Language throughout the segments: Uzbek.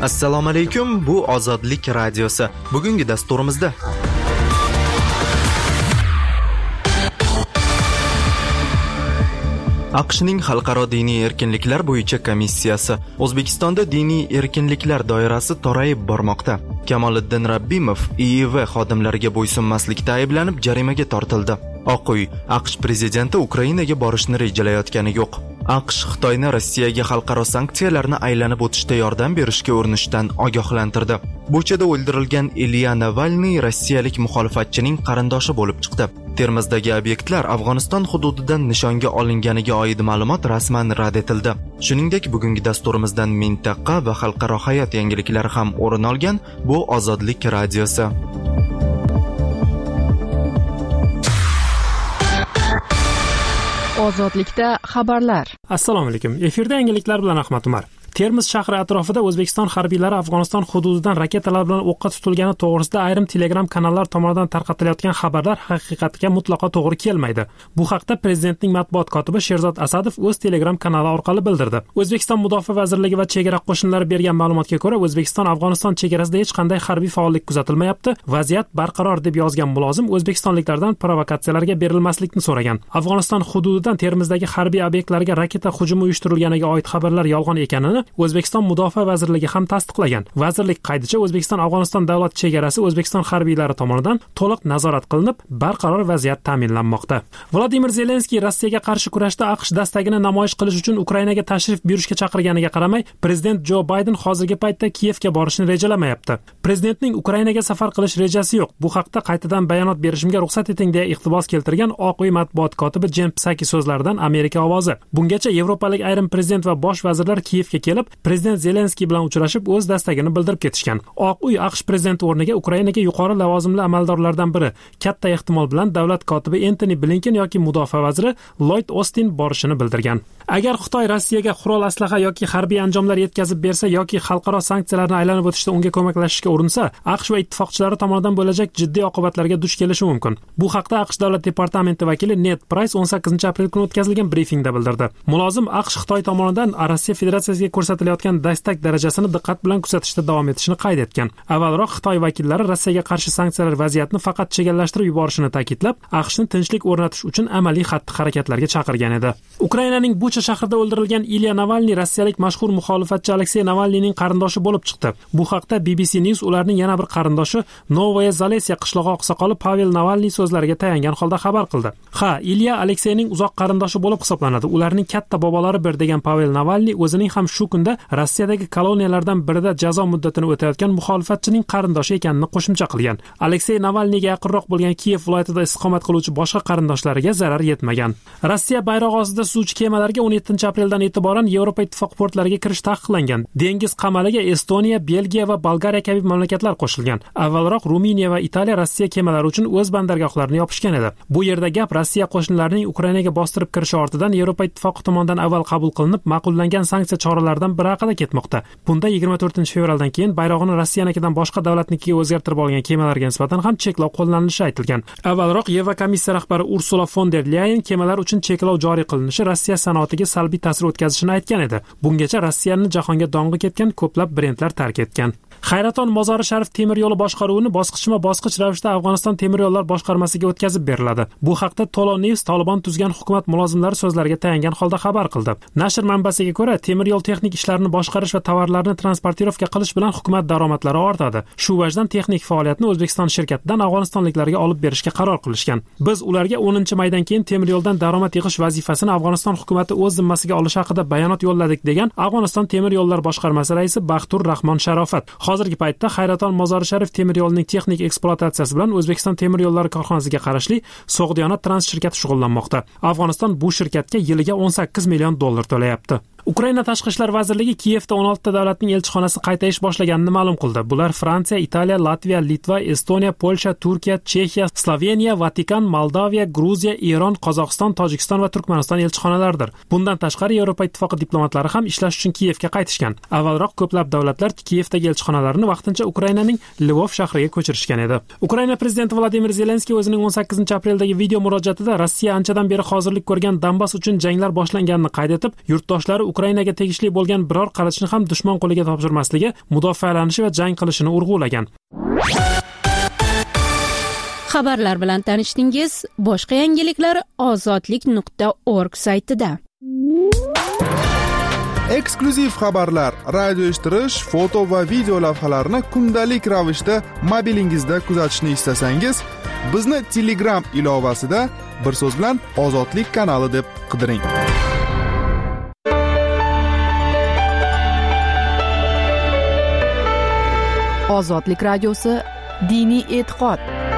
Assalomu alaykum, bu Ozodlik radiosi. Bugungi dasturimizda AQShning xalqaro diniy erkinliklar bo'yicha komissiyasi O'zbekistonda diniy erkinliklar doirasi torayib bormoqda. Kamoliddin Rabbimov IIV xodimlariga bo'ysunmaslikda ayblanib jarimaga tortildi. Oq uy AQSh prezidenti Ukrainaga borishni rejalayotgani yo'q. AQSh Xitoyni Rossiyaga xalqaro sanksiyalarni aylanib o'tishda yordam berishga urinishdan ogohlantirdi. Buchada o'ldirilgan Ilya Navalniy rossiyalik muxolifatchining qarindoshi bo'lib chiqdi. Termizdagi obyektlar Afg'oniston hududidan nishonga olinganiga oid ma'lumot rasman rad etildi. Shuningdek, bugungi dasturimizdan mintaqa va xalqaro hayot yangiliklari ham o'rin olgan. Bu Ozodlik radiosi. Ozodlikda xabarlar. Assalomu alaykum. Efirda yangiliklar bilan Ahmad Umar. Termiz shahri atrofida O'zbekiston harbiylari Afg'oniston hududidan raketalar bilan o'qqa tutilgani to'g'risida ayrim Telegram kanallar tomonidan tarqatilayotgan xabarlar haqiqatga mutlaqo to'g'ri kelmaydi. Bu haqda prezidentning matbuot kotibi Sherzod Asadov o'z Telegram kanali orqali bildirdi. O'zbekiston Mudofaa vazirligi va chegara qo'shinlari bergan ma'lumotga ko'ra, O'zbekiston Afg'oniston chegarasida hech qanday harbiy faollik kuzatilmayapti. Vaziyat barqaror deb yozgan mulozim o'zbekistonliklardan provokatsiyalarga berilmaslikni so'ragan. Afg'oniston hududidan Termizdagi harbiy obyektlarga raketa hujumi uyushtirilganiga oid xabarlar yolg'on ekanini O'zbekiston Mudofaa vazirligi ham tasdiqlagan. Vazirlik qaydicha O'zbekiston Afg'oniston davlat chegarasi O'zbekiston harbiylari tomonidan to'liq nazorat qilinib, barqaror vaziyat ta'minlanmoqda. Vladimir Zelenskiy Rossiyaga qarshi kurashda AQSh dastagini namoyish qilish uchun Ukrainaga tashrif buyurishga chaqirganiga qaramay, prezident Jo Bayden hozirgi paytda Kiyevga borishni rejalamayapti. Prezidentning Ukrainaga safar qilish rejasi yo'q. Bu haqda qaytadan bayonot berishimga ruxsat eting deya iqtibos keltirgan Oq uy matbuot kotibi Jen Psaki so'zlaridan Amerika ovozi. Bungacha Yevropalik ayrim prezident va bosh vazirlar Kiyevga kelib, prezident Zelenskiy bilan uchrashib, o'z dastagini bildirib ketishgan. Oq uy AQSh prezidenti o'rniga Ukrainaga yuqori lavozimli amaldorlardan biri, katta ehtimol bilan davlat kotibi Antony Blinken yoki mudofaa vaziri Lloyd Austin borishini bildirgan. Agar Xitoy Rossiyaga qurol aslaha yoki harbiy anjomlar yetkazib bersa yoki xalqaro sanksiyalarni aylanib o'tishda unga ko'maklashishga urinsa, AQSh va ittifoqchilari tomonidan bo'lajak jiddiy oqibatlarga duch kelishi mumkin. Bu haqda AQSh davlat departamenti vakili Ned Price 18-aprel kuni o'tkazilgan brifingda bildirdi. Mulozim AQSh Xitoy tomonidan Rossiya Federatsiyasiga ko'rsatilayotgan dastak darajasini diqqat bilan kuzatishda davom etishini qayd etgan. Avvalroq Xitoy vakillari Rossiyaga qarshi sanksiyalar vaziyatni faqat chegallashtirib yuborishini ta'kidlab, AQShni tinchlik o'rnatish uchun amaliy xatti-harakatlarga chaqirgan edi. Ukrainaning Bucha shahrida o'ldirilgan Ilya Navalniy rossiyalik mashhur muxolifatchi Aleksey Navalniyning qarindoshi bo'lib chiqdi. Bu haqda BBC News ularning yana bir qarindoshi Novaya Zalesiya qishlog'i oqsoqoli Pavel Navalniy so'zlariga tayangan holda xabar qildi. Ilya Alekseyning uzoq qarindoshi bo'lib hisoblanadi. Ularning katta bobolari bir degan Pavel Navalniy o'zining ham shu kunda Rossiyadagi koloniyalardan birida jazo muddatini o'tayotgan muxolifatchining qarindoshi ekanini qo'shimcha qilgan. Aleksey Navalniyga yaqinroq bo'lgan Kiyev viloyatida istiqomat qiluvchi boshqa qarindoshlariga zarar yetmagan. Rossiya bayrog'i ostida suzuvchi kemalarga 17-apreldan e'tiboran Yevropa ittifoqi portlariga kirish taqiqlangan. Dengiz qamaliga Estoniya, Belgiya va Bolgariya kabi mamlakatlar qo'shilgan. Avvalroq Ruminiya va Italiya Rossiya kemalari uchun o'z bandargohlarini yopishgan edi. Bu yerda gap Rossiya qo'shinlarining Ukrainaga bostirib kirishi ortidan Yevropa ittifoqi tomonidan avval qabul qilinib, ma'qullangan sanksiya choralaridan biri haqida ketmoqda. Bunda 24-fevraldan keyin bayrog'ini Rossiyanikidan boshqa davlatnikiga o'zgartirib olgan kemalarga nisbatan ham cheklov qo'llanilishi aytilgan. Avvalroq Yevropa komissiya rahbari Ursula von der Leyen kemalar uchun cheklov joriy qilinishi Rossiya sanoatiga salbiy ta'sir o'tkazishini aytgan edi. Bungacha Rossiyani jahonga dong'i ketgan ko'plab brendlar tark etgan. Xayraton Mozori Sharif temir yo'li boshqaruvini bosqichma-bosqich ravishda Afg'oniston temir yo'llar boshqarmasiga o'tkazib beriladi. Bu haqda Tolo News Taliban tuzgan hukumat mulozimlari so'zlariga tayangan holda xabar qildi. Nashr manbasiga ko'ra, temir yo'l texnik ishlarini boshqarish va tovarlarni transportirovka qilish bilan hukumat daromadlari ortadi. Shu vajdan texnik faoliyatni O'zbekiston shirkatidan afg'onistonliklarga olib berishga qaror qilishgan. Biz ularga 10-maydan keyin temir yo'ldan daromad yig'ish vazifasini Afg'oniston hukumati o'z zimmasiga olishi haqida bayonot yo'lladik degan Afg'oniston temir yo'llar boshqarmasi raisi Baxtur Rahmon Sharofat. Hozirgi paytda Xayraton Mozori Sharif temir yo'lining texnik ekspluatatsiyasi bilan O'zbekiston temir yo'llari korxonasiga qarashli So'g'diyonat trans shirkati shug'ullanmoqda. Afg'oniston bu shirkatga yiliga $18 million to'layapti. Ukraina Tashqi ishlar vazirligi Kiyevda 16 ta davlatning elchixonasi qayta ish boshlaganini ma'lum qildi. Bular Fransiya, Italiya, Latviya, Litva, Estoniya, Polsha, Turkiya, Chexiya, Sloveniya, Vatikan, Moldaviya, Gruziya, Eron, Qozog'iston, Tojikiston va Turkmaniston elchixonalaridir. Bundan tashqari Yevropa ittifoqi diplomatlari ham ishlash uchun Kiyevga qaytishgan. Avvalroq ko'plab davlatlar Kiyevdagi elchixonalarini vaqtincha Ukrainaning Lvov shahriga ko'chirishgan edi. Ukraina prezidenti Vladimir Zelenskiy o'zining 18-apreldagi video murojaatida Rossiya anchadan beri hozirlik ko'rgan Donbass uchun janglar boshlanganini qayd etib, yurtdoshlari Ukrainaga tegishli bo'lgan biror qilichni ham dushman qo'liga topshirmasligi, mudofaalanishi va jang qilishini urg'ulagan. Xabarlar bilan tanishdingiz. Boshqa yangiliklar ozodlik.org saytida. Eksklyuziv xabarlar, radio eshittirish, foto va video lavhalarni kundalik ravishda mobilingizda kuzatishni istasangiz, bizni Telegram ilovasida bir so'z bilan Ozodlik kanali deb qidiring. Ozodlik radiosi, diniy e'tiqod.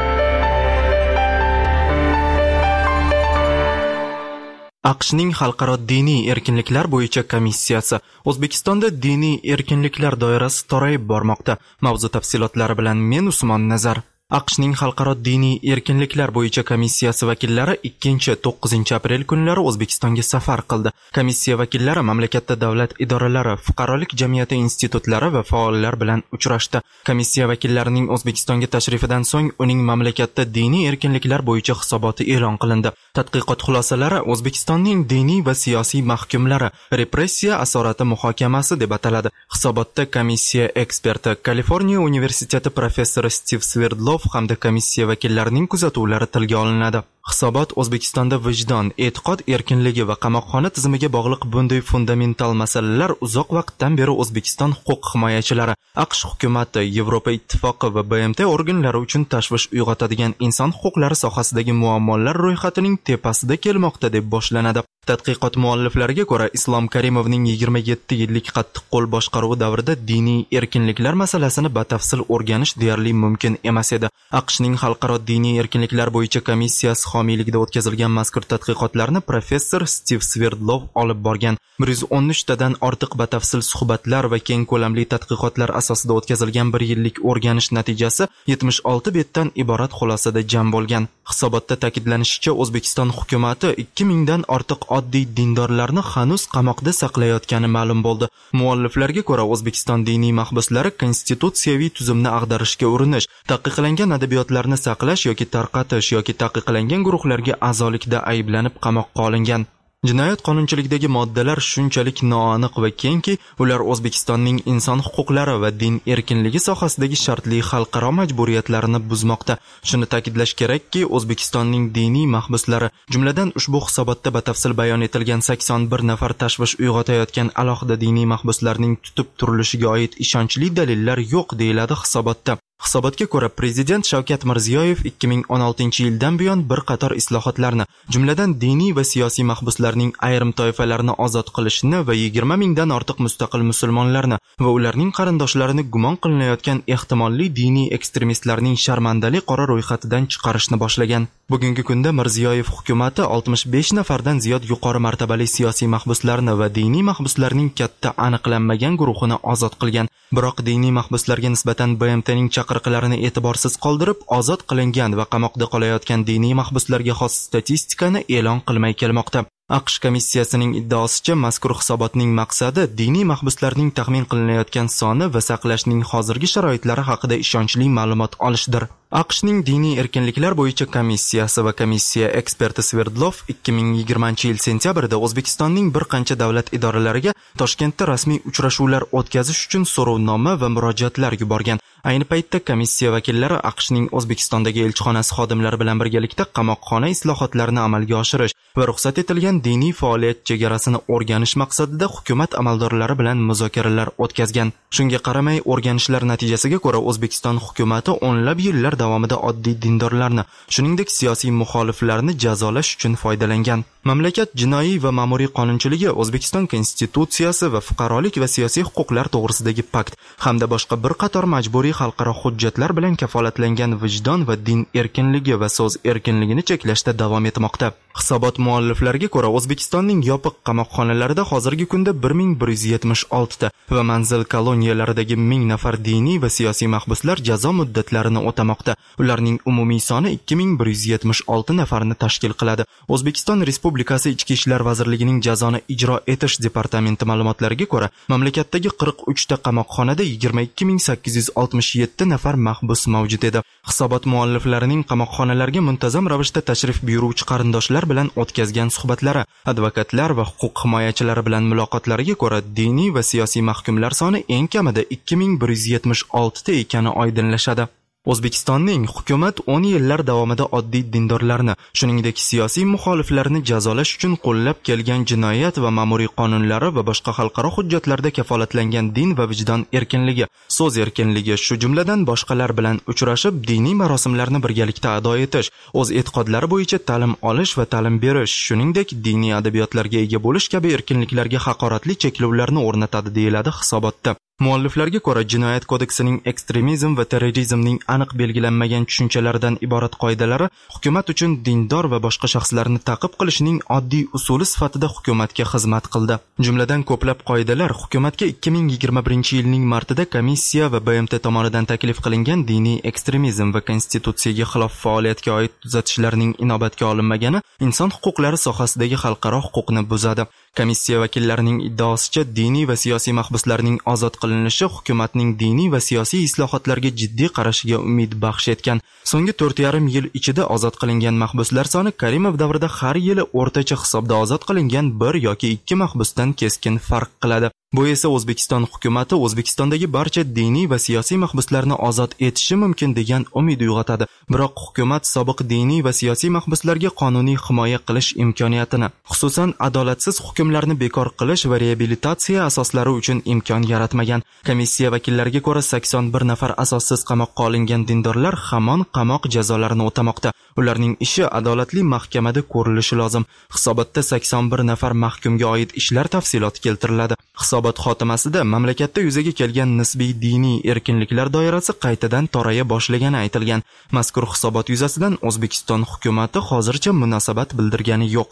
AQShning xalqaro diniy erkinliklar bo'yicha komissiyasi O'zbekistonda diniy erkinliklar doirasi torayib bormoqda. Mavzu tafsilotlari bilan men Usmon Nazar. AQShning xalqaro diniy erkinliklar bo'yicha komissiyasi vakillari 2-9 aprel kunlari O'zbekistonga safar qildi. Komissiya vakillari mamlakatda davlat idoralari, fuqarolik jamiyati institutlari va faollar bilan uchrashdi. Komissiya vakillarining O'zbekistonga tashrifidan so'ng uning mamlakatda diniy erkinliklar bo'yicha hisoboti e'lon qilindi. Tadqiqot xulosalari O'zbekistonning diniy va siyosiy mahkumlari repressiya asorati muhokamasi deb ataladi. Hisobotda komissiya eksperti, Kaliforniya universiteti professori Stiv Sverdlov hamda komissiya vakillarining kuzatuvlari tilga olinadi. Hisobot O'zbekistonda vijdon, e'tiqod erkinligi va qamoqxona tizimiga bog'liq bunday fundamental masalalar uzoq vaqtdan beri O'zbekiston huquq himoyachilari, AQSh hukumati, Yevropa ittifoqi va BMT organlari uchun tashvish uyg'otadigan inson huquqlari sohasidagi muammolar ro'yxatining tepasida kelmoqda deb boshlanadi. Tadqiqot mualliflariga ko'ra, Islom Karimovning 27 yillik qattiqqo'l boshqaruvi davrida diniy erkinliklar masalasini batafsil o'rganish deyarli mumkin emas edi. AQShning xalqaro diniy erkinliklar bo'yicha komissiyasi homiyligida o'tkazilgan mazkur tadqiqotlarni professor Stiv Sverdlov olib borgan. 113 tadan ortiq batafsil suhbatlar va keng ko'lamli tadqiqotlar asosida o'tkazilgan 1 yillik o'rganish natijasi 76 betdan iborat xulosada jam bo'lgan. Hisobotda ta'kidlanishicha, O'zbekiston hukumati 2000 dan ortiq oddiy dindorlarni hanuz qamoqda saqlayotgani ma'lum bo'ldi. Mualliflarga ko'ra, O'zbekiston diniy mahbuslari konstitutsiyaviy tuzumni ag'darishga urinish, taqiqlangan adabiyotlarni saqlash yoki tarqatish yoki taqiqlangan guruhlarga a'zolikda ayblanib qamoqqa olingan. Jinoyat qonunchiligidagi moddalar shunchalik noaniq va kengki, ular O'zbekistonning inson huquqlari va din erkinligi sohasidagi shartli xalqaro majburiyatlarini buzmoqda. Shuni ta'kidlash kerakki, O'zbekistonning diniy mahbuslari, jumladan ushbu hisobotda batafsil bayon etilgan 81 nafar tashvish uyg'otayotgan alohida diniy mahbuslarning tutib turilishiga oid ishonchli dalillar yo'q, deyiladi hisobotda. Hisobotga ko'ra, Prezident Shavkat Mirziyoyev 2016-yildan buyon bir qator islohotlarni, jumladan diniy va siyosiy mahbuslarning ayrim toifalarini ozod qilishni va 20 mingdan ortiq mustaqil musulmonlarni va ularning qarindoshlarini gumon qilinayotgan ehtimolli diniy ekstremistlarning sharmandali qora ro'yxatidan chiqarishni boshlagan. Bugungi kunda Mirziyoyev hukumati 65 nafardan ziyod yuqori martabali siyosiy mahbuslarni va diniy mahbuslarning katta aniqlanmagan guruhini ozod qilgan. Biroq diniy mahbuslarga nisbatan BMTning chaqiriqlarini e'tiborsiz qoldirib, ozod qilingan va qamoqda qolayotgan diniy mahbuslarga xos statistikani e'lon qilmay kelmoqda. AQSh komissiyasining iddaosicha, mazkur hisobotning maqsadi diniy mahbuslarning taxmin qilinayotgan soni va saqlashning hozirgi sharoitlari haqida ishonchli ma'lumot olishdir. AQShning diniy erkinliklar bo'yicha komissiyasi va komissiya eksperti Sverdlov 2020-yil sentyabrda O'zbekistonning bir qancha davlat idoralariga Toshkentda rasmiy uchrashuvlar o'tkazish uchun so'rovnoma va murojaatlar yuborgan. Ayni paytda komissiya vakillari AQShning O'zbekistondagi elchixonasi xodimlari bilan birgalikda qamoqxona islohotlarini amalga oshirish va ruxsat etilgan diniy faoliyat chegarasini o'rganish maqsadida hukumat amaldorlari bilan muzokaralar o'tkazgan. Shunga qaramay, o'rganishlar natijasiga ko'ra, O'zbekiston hukumati o'nlab yillar davomida oddiy dindorlarni, shuningdek siyosiy muxoliflarni jazolash uchun foydalangan. Mamlakat jinoiy va ma'muriy qonunchiligi, O'zbekiston konstitutsiyasi va fuqarolik va siyosiy huquqlar to'g'risidagi pakt hamda boshqa bir qator majburiy xalqaro hujjatlar bilan kafolatlangan vijdon va din erkinligi va so'z erkinligini cheklashda davom etmoqda. Hisobot mualliflariga ko'ra, O'zbekistonning yopiq qamoqxonalarida hozirgi kunda 1176 ta va manzil koloniyalaridagi 1000 nafar diniy va siyosiy mahbuslar jazo muddatlarini o'tamoqda. Ularning umumiy soni 2176 nafarni tashkil qiladi. O'zbekiston Respublikasi Ichki ishlar vazirligining jazoni ijro etish departamenti ma'lumotlariga ko'ra, mamlakatdagi 43 ta qamoqxonada 22867 nafar mahbus mavjud edi. Hisobot mualliflarining qamoqxonalarga muntazam ravishda tashrif buyuruvchi qarindoshlar bilan o'tkazgan suhbatlari, advokatlar va huquq himoyachilari bilan muloqotlariga ko'ra, diniy va siyosiy mahkumlar soni eng kamida 2176 ta ekani oydinlashadi. O'zbekistonning hukumat 10 yillar davomida oddiy dindorlarni, shuningdek siyosiy muxoliflarni jazolash uchun qo'llab kelgan jinoyat va ma'muriy qonunlari va boshqa xalqaro hujjatlarda kafolatlangan din va vijdon erkinligi, so'z erkinligi, shu jumladan boshqalar bilan uchrashib, diniy marosimlarni birgalikda ado etish, o'z e'tiqodlari bo'yicha ta'lim olish va ta'lim berish, shuningdek diniy adabiyotlarga ega bo'lish kabi erkinliklarga haqoratli cheklovlarni o'rnatadi, deyiladi hisobotda. Mualliflarga ko'ra, jinoyat kodeksining ekstremizm va terrorizmning aniq belgilanmagan tushunchalaridan iborat qoidalari hukumat uchun dindor va boshqa shaxslarni ta'qib qilishning oddiy usuli sifatida hukumatga xizmat qildi. Jumladan ko'plab qoidalar hukumatga 2021-yilning martida komissiya va BMT tomonidan taklif qilingan diniy ekstremizm va konstitutsiyaga xilof faoliyatga oid tuzatishlarning inobatga olinmagani inson huquqlari sohasidagi xalqaro huquqni buzadi. Komissiya vakillarining iddaosicha, diniy va siyosiy mahbuslarning ozod qilinishi hukumatning diniy va siyosiy islohotlarga jiddiy qarashiga umid baxsh etgan. So'nggi 4,5 yil ichida ozod qilingan mahbuslar soni Karimov davrida har yili o'rtacha hisobda ozod qilingan 1 yoki 2 mahbusdan keskin farq qiladi. Bu esa O'zbekiston hukumati O'zbekistondagi barcha diniy va siyosiy mahbuslarni ozod etishi mumkin degan umid uyg'otadi. Biroq hukumat sobiq diniy va siyosiy mahbuslarga qonuniy himoya qilish imkoniyatini, xususan adolatsiz hukmlarni bekor qilish va reabilitatsiya asoslari uchun imkon yaratmagan. Komissiya vakillariga ko'ra, 81 nafar asossiz qamoqqa olingan dindorlar hamon qamoq jazolarini o'tamoqda. Ularning ishi adolatli mahkamada ko'rilishi lozim. Hisobotda 81 nafar mahkumga oid ishlar tafsiloti keltiriladi. Hisobot xotimasida mamlakatda yuzaga kelgan nisbiy diniy erkinliklar doirasi qaytadan toraya boshlagani aytilgan. Mazkur hisobot yuzasidan O'zbekiston hukumati hozircha munosabat bildirgani yo'q.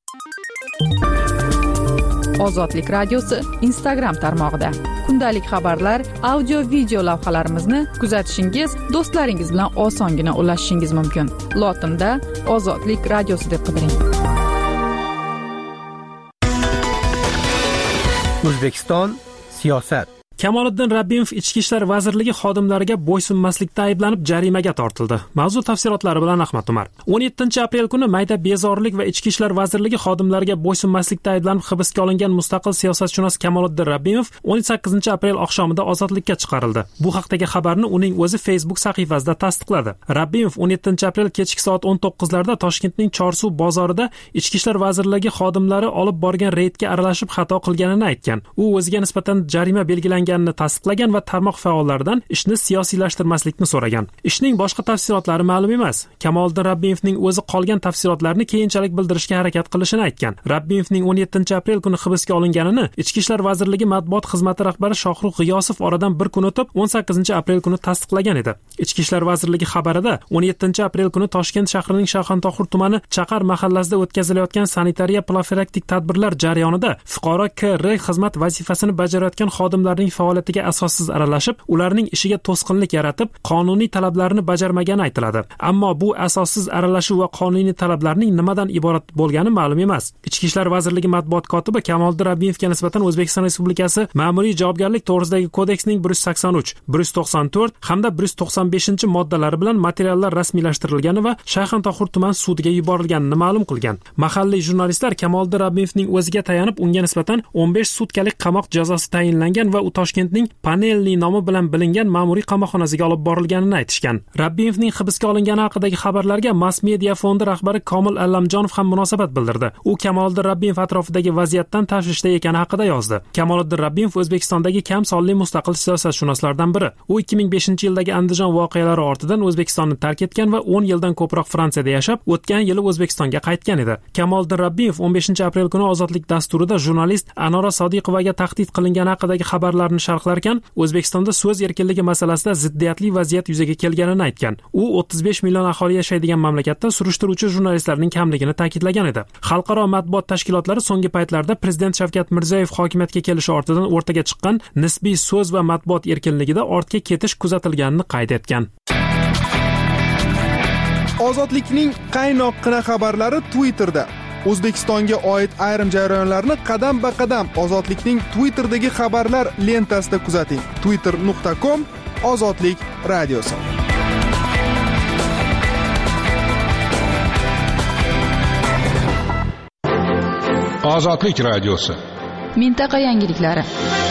Ozodlik radiosi Instagram tarmog'ida kundalik xabarlar, audio video lavhalarimizni kuzatishingiz, do'stlaringiz bilan osongina ulashishingiz mumkin. Lotinda Ozodlik radiosi deb qidiring. O'zbekiston siyosat. Kamoliddin Rabbimov Ichki ishlar vazirligi xodimlariga bo'ysunmaslikda ayblanib jarimaga tortildi. Mavzu tafsilotlari bilan Ahmad Umar. 17-aprel kuni mayda bezorilik va Ichki ishlar vazirligi xodimlariga bo'ysunmaslikda ayblanib hibsga olingan mustaqil siyosatshunos Kamoliddin Rabbimov 18-aprel oqshomida ozodlikka chiqarildi. Bu haqdagi xabarni uning o'zi Facebook sahifasida tasdiqladi. Rabbimov 17-aprel kechki soat 19larda Toshkentning Chorsuv bozorida Ichki ishlar vazirligi xodimlari olib borgan reydga aralashib xato qilganini aytgan. U o'ziga nisbatan jarima belgilangan tasdiqlagan va tarmoq faollaridan ishni siyosiylashtirmaslikni so'ragan. Ishning boshqa tafsilotlari ma'lum emas. Kamoliddin Rabbimovning o'zi qolgan tafsilotlarni keyinchalik bildirishga harakat qilishini aytgan. Rabbimovning 17-aprel kuni hibsga olinganini Ichki ishlar vazirligi matbuot xizmati rahbari Shohruh G'iyosov oradan bir kun o'tib 18-aprel kuni tasdiqlagan edi. Ichki ishlar vazirligi xabarida 17-aprel kuni Toshkent shahrining Shayxontohur tumani Chaqar mahallasida o'tkazilayotgan sanitariya profilaktik tadbirlar jarayonida fuqaro K.R. xizmat vazifasini bajarayotgan xodimlarning faoliyatiga asossiz aralashib, ularning ishiga to'sqinlik yaratib, qonuniy talablarni bajarmagani aytiladi. Ammo bu asossiz aralashuv va qonuniy talablarning nimadan iborat bo'lgani ma'lum emas. Ichki ishlar vazirligi matbuot kotibi Kamoliddin Rabbimovga nisbatan O'zbekiston Respublikasi Ma'muriy javobgarlik to'g'risidagi kodeksning 183, 194 hamda 195-moddalari bilan materiallar rasmiylashtirilgani va Shayxontohur tuman sudiga yuborilganini ma'lum qilgan. Mahalliy jurnalistlar Kamoliddin Rabbimovning o'ziga tayanib, unga nisbatan 15 sutkalik qamoq jazosi tayinlangan va u Toshkentning Panelli nomi bilan bilingan ma'muriy qamoqxonasiga olib borilganini aytishgan. Rabbimovning hibsga olingani haqidagi xabarlarga Mass Media fondi rahbari Komil Allamjonov ham munosabat bildirdi. U Kamoliddin Rabbimov atrofidagi vaziyatdan tashvishda ekani haqida yozdi. Kamoliddin Rabbimov O'zbekistondagi kam sonli mustaqil siyosatshunoslardan biri. U 2005-yildagi Andijon voqealari ortidan O'zbekistonni tark etgan va 10 yildan ko'proq Fransiyada yashab, o'tgan yili O'zbekistonga qaytgan edi. Kamoliddin Rabbimov 15-aprel kuni Ozodlik dasturida jurnalist Anora Sodiqovaga tahdid qilingani haqidagi xabarlarni sharhlarkan, O'zbekistonda so'z erkinligi masalasida ziddiyatli vaziyat yuzaga kelganini aytgan. U 35 million aholi yashaydigan mamlakatda surishtiruvchi jurnalistlarning kamligini ta'kidlagan edi. Xalqaro matbuot tashkilotlari so'nggi paytlarda Prezident Shavkat Mirziyoyev hokimiyatga kelishi ortidan o'rtaga chiqqan nisbiy so'z va matbuot erkinligida ortga ketish kuzatilganini qayd etgan. Ozodlikning qaynoqqina xabarlari Twitterda. O'zbekistonga oid ayrim jarayonlarni qadam-ba-qadam Ozodlikning Twitterdagi xabarlar lentasida kuzating. twitter.com/ozodlik radiosi. Ozodlik radiosi. Mintaqa yangiliklari.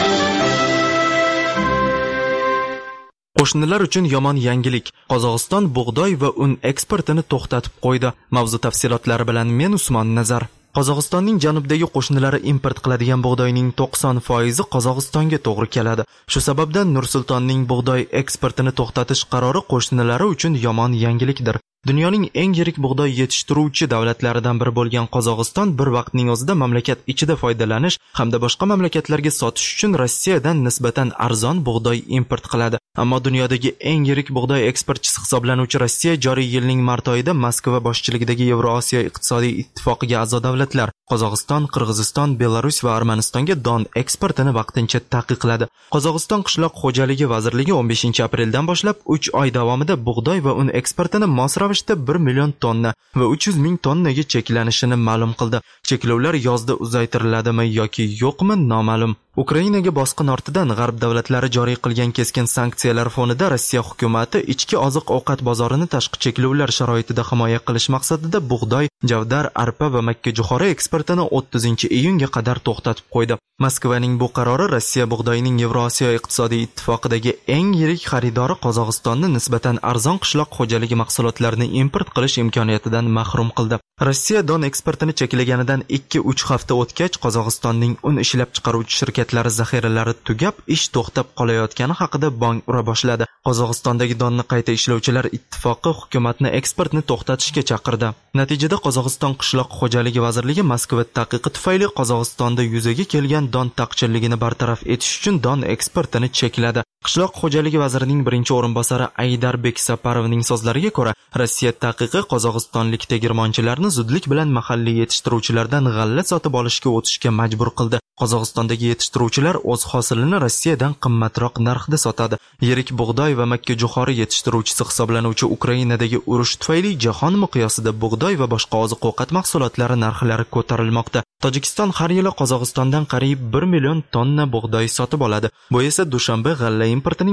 Qo'shnilar uchun yomon yangilik. Qozog'iston bug'doy va un eksportini to'xtatib qo'ydi. Mavzu tafsilotlari bilan men Usmon Nazar. Qozog'istonning janubdagi qo'shnilari import qiladigan bug'doyning 90% Qozog'istonga to'g'ri keladi. Shu sababdan Nur-Sultonning bug'doy eksportini to'xtatish qarori qo'shnilari uchun yomon yangilikdir. Dunyoning eng yirik bug'doy yetishtiruvchi davlatlaridan biri bo'lgan Qozog'iston bir vaqtning o'zida mamlakat ichida foydalanish hamda boshqa mamlakatlarga sotish uchun Rossiyadan nisbatan arzon bug'doy import qiladi. Ammo dunyodagi eng yirik bug'doy eksportchisi hisoblanuvchi Rossiya joriy yilning mart oyida Moskva boshchiligidagi Yevrosiyo iqtisodiy ittifoqiga a'zo davlatlar Qozog'iston, Qirg'iziston, Belarus va Armanistonga don eksportini vaqtincha taqiqladi. Qozog'iston qishloq xo'jaligi vazirligi 15-apreldan boshlab 3 oy davomida bug'doy va un eksportini mos ravishda 1 million tonna va 300 ming tonnaga cheklanishini ma'lum qildi. Cheklovlar yozda uzaytiriladimi yoki yo'qmi noma'lum. Ukrainaga bosqin ortidan g'arb davlatlari joriy qilgan keskin sanksiyalar fonida Rossiya hukumatı ichki oziq-ovqat bozorini tashqi cheklovlar sharoitida himoya qilish maqsadida bug'doy, javdar, arpa va makka jo'xori eksportini 30-iyunga qadar to'xtatib qo'ydi. Moskvaning bu qarori Rossiya bug'doyining Yevrosiyo iqtisodiy ittifoqidagi eng yirik xaridori Qozog'istonni nisbatan arzon qishloq xo'jaligi mahsulotlarini import qilish imkoniyatidan mahrum qildi. Rossiya don eksportini cheklaganidan 2-3 hafta o'tgach Qozog'istonning un ishlab chiqaruvchi shirkatlari zaxiralari tugab, ish to'xtab qolayotgani haqida bong ura boshladi. Qozog'istondagi donni qayta ishlovchilar ittifoqi hukumatni eksportni to'xtatishga chaqirdi. Natijada Qozog'iston qishloq xo'jaligi vazirligi Moskva taqiqi tufayli Qozog'istonda yuzaga kelgan don taqchilligini bartaraf etish uchun don eksportini chekladi. Qishloq xo'jaligi vazirining birinchi o'rinbosari Aydarbek Saparovning so'zlariga ko'ra, Rossiya taqiqi qozog'istonlik tegirmonchilarni zudlik bilan mahalliy yetishtiruvchilardan g'alla sotib olishga o'tishga majbur qildi. Qozog'istondagi yetishtiruvchilar o'z hosilini Rossiyadan qimmatroq narxda sotadi. Yirik bug'doy va makka jo'xori yetishtiruvchisi hisoblanuvchi Ukrainadagi urush tufayli jahon miqyosida bug'doy va boshqa oziq-ovqat mahsulotlari narxlari ko'tarilmoqda. Tojikiston har yili Qozog'istondan qariyb 1 million tonna bug'doy sotib oladi. Bu esa Dushanbe g'alla importining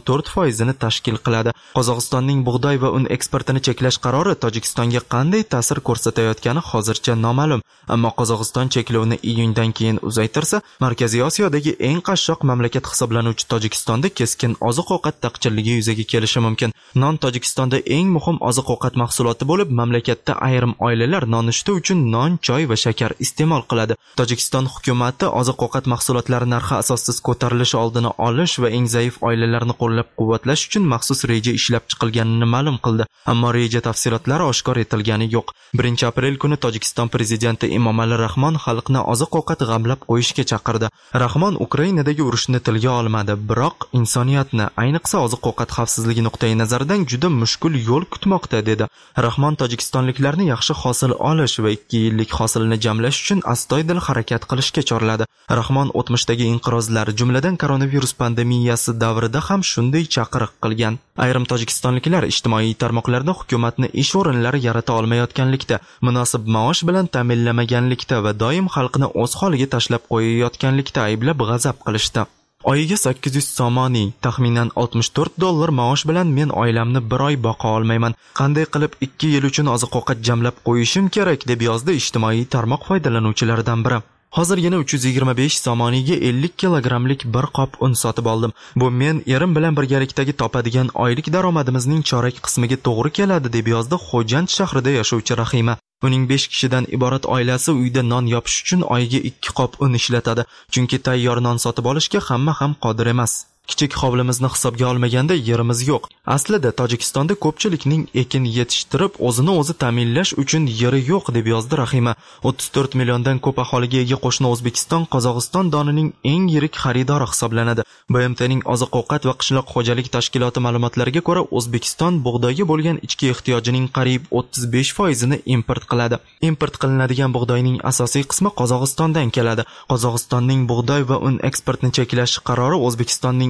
94%ni tashkil qiladi. Qozog'istonning bug'doy va un eksportini cheklash qarori Tojikistonga qanday ta'sir ko'rsatayotgani hozircha noma'lum. Ammo Qozog'iston cheklovni iyundan keyin uzaytirsa, Markaziy Osiyodagi eng qashshoq mamlakat hisoblanuvchi Tojikistonda keskin oziq-ovqat taqchilligi yuzaga kelishi mumkin. Non Tojikistonda eng muhim oziq-ovqat mahsuloti bo'lib, mamlakatda ayrim oilalar nonushta uchun non, choy va shakar iste'mol qiladi. Tojikiston hukumati oziq-ovqat mahsulotlari narxi asossiz ko'tarilishi oldini olish va eng zaif oilalarni qo'llab-quvvatlash uchun maxsus reja ishlab chiqilganini ma'lum qildi. Ammo reja tafsilotlari oshkor etilgani yo'q. 1-aprel kuni Tojikiston prezidenti Emomali Rahmon xalqni oziq-ovqat g'amlab qo'yishga chaqirdi. Rahmon Ukrainadagi urushni tilga olmadi, biroq insoniyatni, ayniqsa oziq-ovqat xavfsizligi nuqtai nazaridan juda mushkul yo'l kutmoqda dedi. Rahmon tojikistonliklarni yaxshi hosil olish va 2 yillik hosilni jamlash uchun astoydil harakat qilishga chorladi. Rahmon o'tmishdagi inqirozlar, jumladan koronavirus pandemiyasi davrida ham shunday chaqiriq qilgan. Ayrim tojikistonliklar ijtimoiy tarmoqlarda hukumatni ish o'rinlari yarata olmayotganlikda, munosib maosh bilan ta'minlamaganlikda va doim xalqni o'z holiga tashlab qo'yayotganlikda ayblab g'azab qilishdi. Oyiga 800 somoniy, taxminan $64 maosh bilan men oilamni bir oy boqa olmayman. Qanday qilib 2 yil uchun oziq-ovqat jamlab qo'yishim kerak deb yozdi ijtimoiy tarmoq foydalanuvchilaridan biri. Hozirgina 325 somoniyga 50 kilogramlik bir qop un sotib oldim. Bu men erim bilan birgalikdagi topadigan oylik daromadimizning chorak qismiga to'g'ri keladi deb yozdi Xo'jand shahrida yashovchi Rahima. Uning 5 kishidan iborat oilasi uyda non yopish uchun oyiga 2 qop un ishlatadi. Chunki tayyor non sotib olishga hamma ham qodir emas. Kichik hovlimizni hisobga olmaganda yerimiz yo'q. Aslida Tojikistonda ko'pchilikning ekin yetishtirib, o'zini o'zi ta'minlash uchun yeri yo'q deb yozdi Rahima. 34 milliondan ko'p aholiga ega qo'shni O'zbekiston Qozog'iston donining eng yirik xaridori hisoblanadi. BMTning oziq-ovqat va qishloq xo'jalik tashkiloti ma'lumotlariga ko'ra, O'zbekiston bug'doyga bo'lgan ichki ehtiyojining qariyb 35%ni import qiladi. Import qilinadigan bug'doyning asosiy qismi Qozog'istondan keladi. Qozog'istonning bug'doy va un eksportini cheklash qarori O'zbekistonning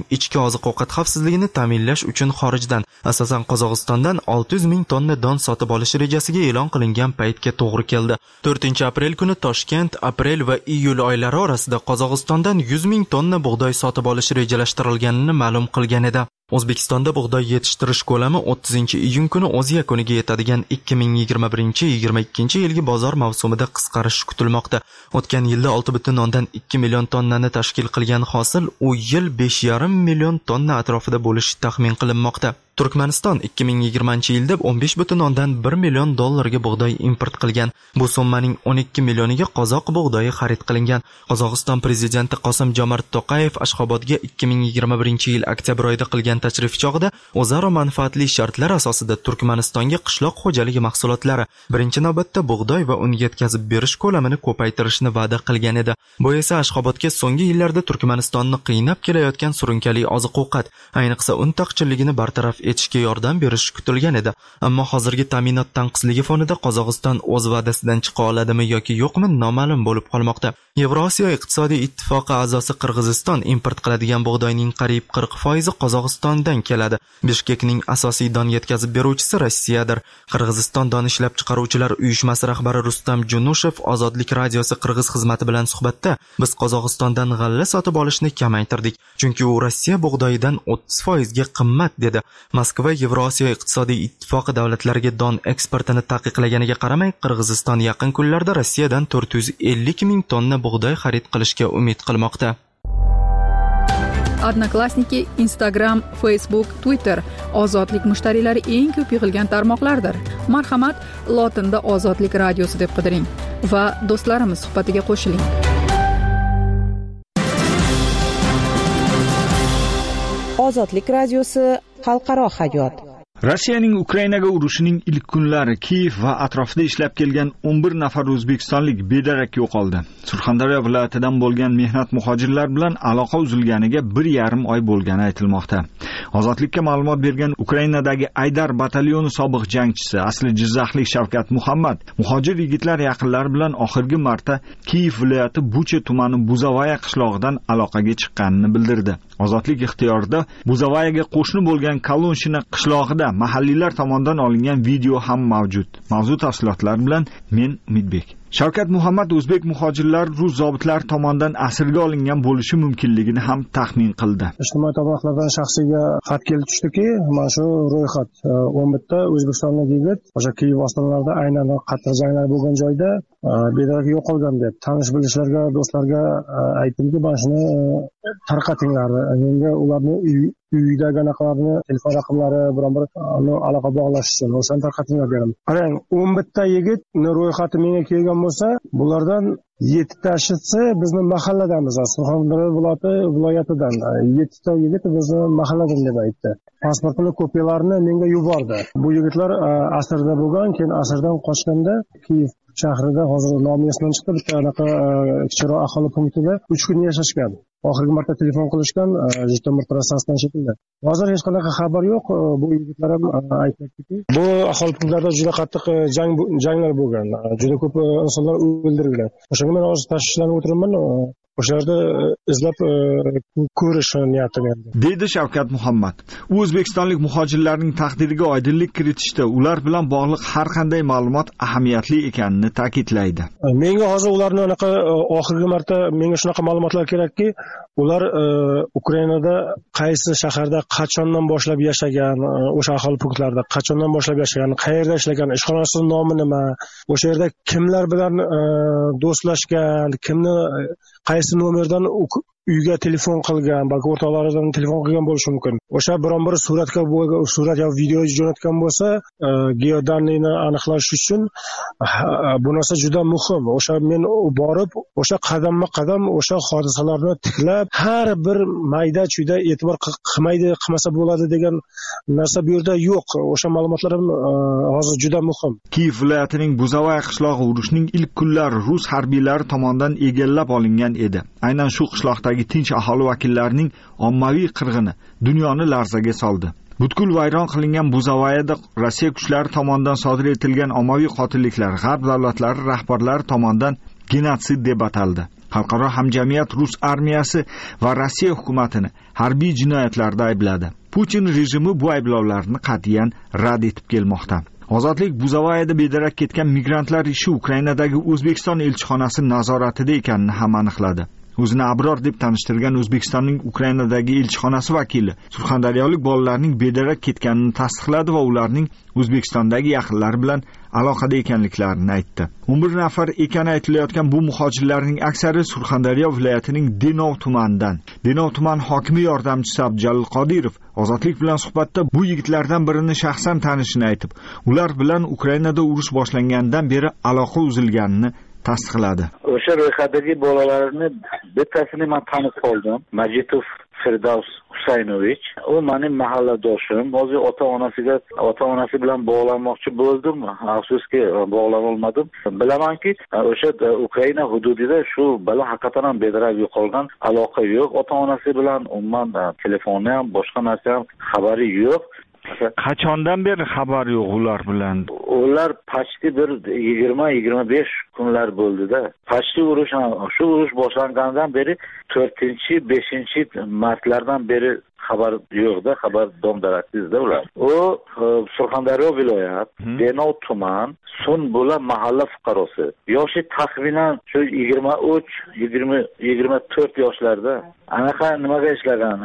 ichki oziq-ovqat xavfsizligini ta'minlash uchun xorijdan, asosan Qozog'istondan 600 ming tonna don sotib olish rejasiga e'lon qilingan paytga to'g'ri keldi. 4-aprel kuni Toshkent aprel va iyul oylari orasida Qozog'istondan 100 ming tonna bug'doy sotib olish rejalashtirilganini ma'lum qilgan edi. O'zbekistonda bug'doy yetishtirish ko'lami 30-iyun kuni o'z yakuniga yetadigan 2021-22 yilgi bozor mavsumida qisqarish kutilmoqda. O'tgan yilda 6,2 million tonnani tashkil qilgan hosil u yil 5,5 million tonna atrofida bo'lishi taxmin qilinmoqda. Turkmaniston 2020-yilda 15,1 million dollarga bug'doy import qilgan. Bu summaning 12 millioniga qozoq bug'doyi xarid qilingan. Qozog'iston prezidenti Qosim-Jomart To'qayev Ashxobodga 2021-yil oktyabr oyida qilgan tashrif chog'ida o'zaro manfaatli shartlar asosida Turkmanistonga qishloq xo'jaligi mahsulotlari, birinchi navbatda bug'doy va un yetkazib berish ko'lamini ko'paytirishni va'da qilgan edi. Bu esa Ashxobodga so'nggi yillarda Turkmanistonni qiynab kelayotgan surunkali oziq-ovqat, ayniqsa un taqchilligini bartaraf etishga yordam berish kutilgan edi. Ammo hozirgi ta'minot tanqisligi fonida Qozog'iston o'z va'dasidan chiqa oladimi yoki yo'qmi noma'lum bo'lib qolmoqda. Yevrosiyo iqtisodiy ittifoqi a'zosi Qirg'iziston import qiladigan bug'doyning qariyb 40% Qozog'istondan keladi. Bishkekning asosiy don yetkazib beruvchisi Rossiyadir. Qirg'iziston don ishlab chiqaruvchilar uyushmasi rahbari Rustam Junushev Ozodlik radiosi Qirg'iz xizmati bilan suhbatda biz Qozog'istondan g'alla sotib olishni kamaytirdik, chunki u Rossiya bug'doyidan 30% ga qimmat dedi. Moskva Yevrosiyo iqtisodiy ittifoqi davlatlariga don eksportini taqiqlaganiga qaramay, Qirg'iziston yaqin kunlarda Rossiyadan 450 ming tonna bug'doy xarid qilishga umid qilmoqda. Odnoklassniki, Instagram, Facebook, Twitter ozodlik mushtariylari eng ko'p yig'ilgan tarmoqlardir. Marhamat, lotinda Ozodlik radiosi deb qidiring va do'stlarimiz suhbatiga qo'shiling. Ozodlik radiosi xalqaro hayot. Rossiyaning Ukrainaga urushining ilk kunlari Kiyev va atrofida ishlab kelgan 11 nafar o'zbekistonlik bedarak yo'qoldi. Surxondaryo viloyatidan bo'lgan mehnat muhojirlar bilan aloqa uzilganiga 1,5 oy bo'lgani aytilmoqda. Ozodlikka ma'lumot bergan Ukrainadagi Aydar batalyoni sobiq jangchisi, asli Jizzaxlik Shavkat Muhammad, muhojir yigitlar yaqinlari bilan oxirgi marta Kiyev viloyati Bucha tumani Buzavaya qishlog'idan aloqaga chiqqanini bildirdi. Ozodlik ixtiyorida Buzavayaga qo'shni bo'lgan Kolonshina qishlog'ida mahalliylar tomonidan olingan video ham mavjud. Mavzu tafsilotlari bilan men Umidbek. Shavkat Muhammad o'zbek muhojirlar rus zobitlari tomonidan asirga olingan bo'lishi mumkinligini ham taxmin qildi. Ijtimoiy tarmoqlardan shaxsiga xat kelib tushdiki, mana shu ro'yxat 11 ta o'zbekistonlik yigit o'sha Kiyev ostonlarida aynan qattiq janglar bo'lgan joyda bedarak yo'qolgan deb tanish bilishlarga, do'stlarga aytdimki, mana shuni tarqatinglar. Menga ularni uydagi anaqalarni, telefon raqamlari bilan bir aloqa bog'lash uchun o'shani tarqatinglar dedim. Qarang, 11 ta yigitni ro'yxati menga kelgan bo'lsa, bulardan 7 tashisi bizni mahalladamiz, Surxondaryo viloyatidan 7 ta yigit bizni mahalladan deb aytdi. Pasportini kopiyalarini menga yubordi. Bu yigitlar asrda bo'lgan, keyin asrdan qochganda Kiyev shahrida hozir nomi esimdan chiqdi, bitta anaqa kichikroq aholi punktida 3 kun yashashgan. Oxirgi marta telefon qilishgan Jitomir trassasidan shekilli. Hozir hech qanaqa xabar yo'q. Bu yigitlar ham aytmoqdaki, bu aholi punktlarida juda qattiq janglar bo'lgan. Juda ko'p insonlar o'ldirilgan. O'shanga men hozir tashvishlanib o'tiribman. O'shalarda izlab ko'rish niyatim endi. Deydi Shavkat Muhammad. U o'zbekistonlik muhojirlarning taqdiriga oydinlik kiritishda ular bilan bog'liq har qanday ma'lumot ahamiyatli ekanini ta'kidlaydi. Menga hozir ularning anaqa oxirgi marta menga shunaqa ma'lumotlar kerakki, ular Ukrainada qaysi shaharda qachondan boshlab yashagan, o'sha aholi punktlarida qachondan boshlab yashagan, qayerda ishlagan, ishxonasi nomi nima, o'sha yerda kimlar bilan do'stlashgan, kimni qaysi nomerdan uyga telefon qilgan, balki o'rtoqlaridan telefon qilgan bo'lishi mumkin. O'sha biron-bir surat yoki video jo'natgan bo'lsa, geodaniyni aniqlash uchun bu narsa juda muhim. O'sha men borib, o'sha qadamma-qadam o'sha hodisalarni tiklab, har bir mayda-chuyda e'tibor qilmasa bo'ladi degan narsa bu yerda yo'q. O'sha ma'lumotlar ham hozir juda muhim. Kiyev viloyatining Buzavaya qishlog'i urushning ilk kunlari rus harbiylari tomonidan egallab olingan edi. Aynan shu qishloqdagi tinch aholi vakillarining ommaviy qirg'ini dunyoni larzaga soldi. Butkul vayron qilingan Buzavayada Rossiya kuchlari tomonidan sodir etilgan ommaviy qotilliklar g'arb davlatlari rahbarlari tomonidan genotsid deb ataldi. Xalqaro hamjamiyat Rus armiyasi va Rossiya hukumatini harbiy jinoyatlarda aybladi. Putin rejimi bu ayblovlarni qat'iyan rad etib kelmoqda. Ozodlik Buzovayada bedarak ketgan migrantlar ishi Ukrainadagi O'zbekiston elchixonasi nazoratida ekanini ham aniqladi. O'zini Abror deb tanishtirgan O'zbekistonning Ukrainadagi elchixonasi vakili surxondaryolik bolalarning bedarak ketganini tasdiqladi va ularning O'zbekistondagi yaqinlari bilan aloqada ekanliklarini aytdi. 11 nafar ekani aytilayotgan bu muhojirlarning aksari Surxondaryo viloyatining Denov tumanidan. Denov tuman hokimi yordamchisi Abdujalil Qodirov Ozodlik bilan suhbatda bu yigitlardan birini shaxsan tanishini aytib, ular bilan Ukrainada urush boshlangandan beri aloqa uzilganini tasdiqladi. O'sha ro'yxatdagi bolalarni bittasini men tanib qoldim. Majitov Firdavs Husaynovich. U mening mahalladoshim. Hozir ota-onasi bilan bog'lanmoqchi bo'ldim. Afsuski bog'lana olmadim. Bilamanki, o'sha Ukraina hududida shu bola haqiqatan ham bedarak yo'qolgan, aloqa yo'q. Ota-onasi bilan umuman telefonni ham, boshqa narsa ham xabari yo'q. Qachondan beri xabar yo'q ular bilan? Ular pachti bir 20-25 kunlar bo'ldi-da. Pachti shu urush boshlangandan beri 4-5 martlardan beri xabar yo'qda, xabar dom-daraksizda ular. U Surxondaryo viloyat, Denov tuman, Sunbula mahalla fuqarosi. Yoshi taxminan shu 23-24 yoshlarda. Anaqa nimaga ishlagan?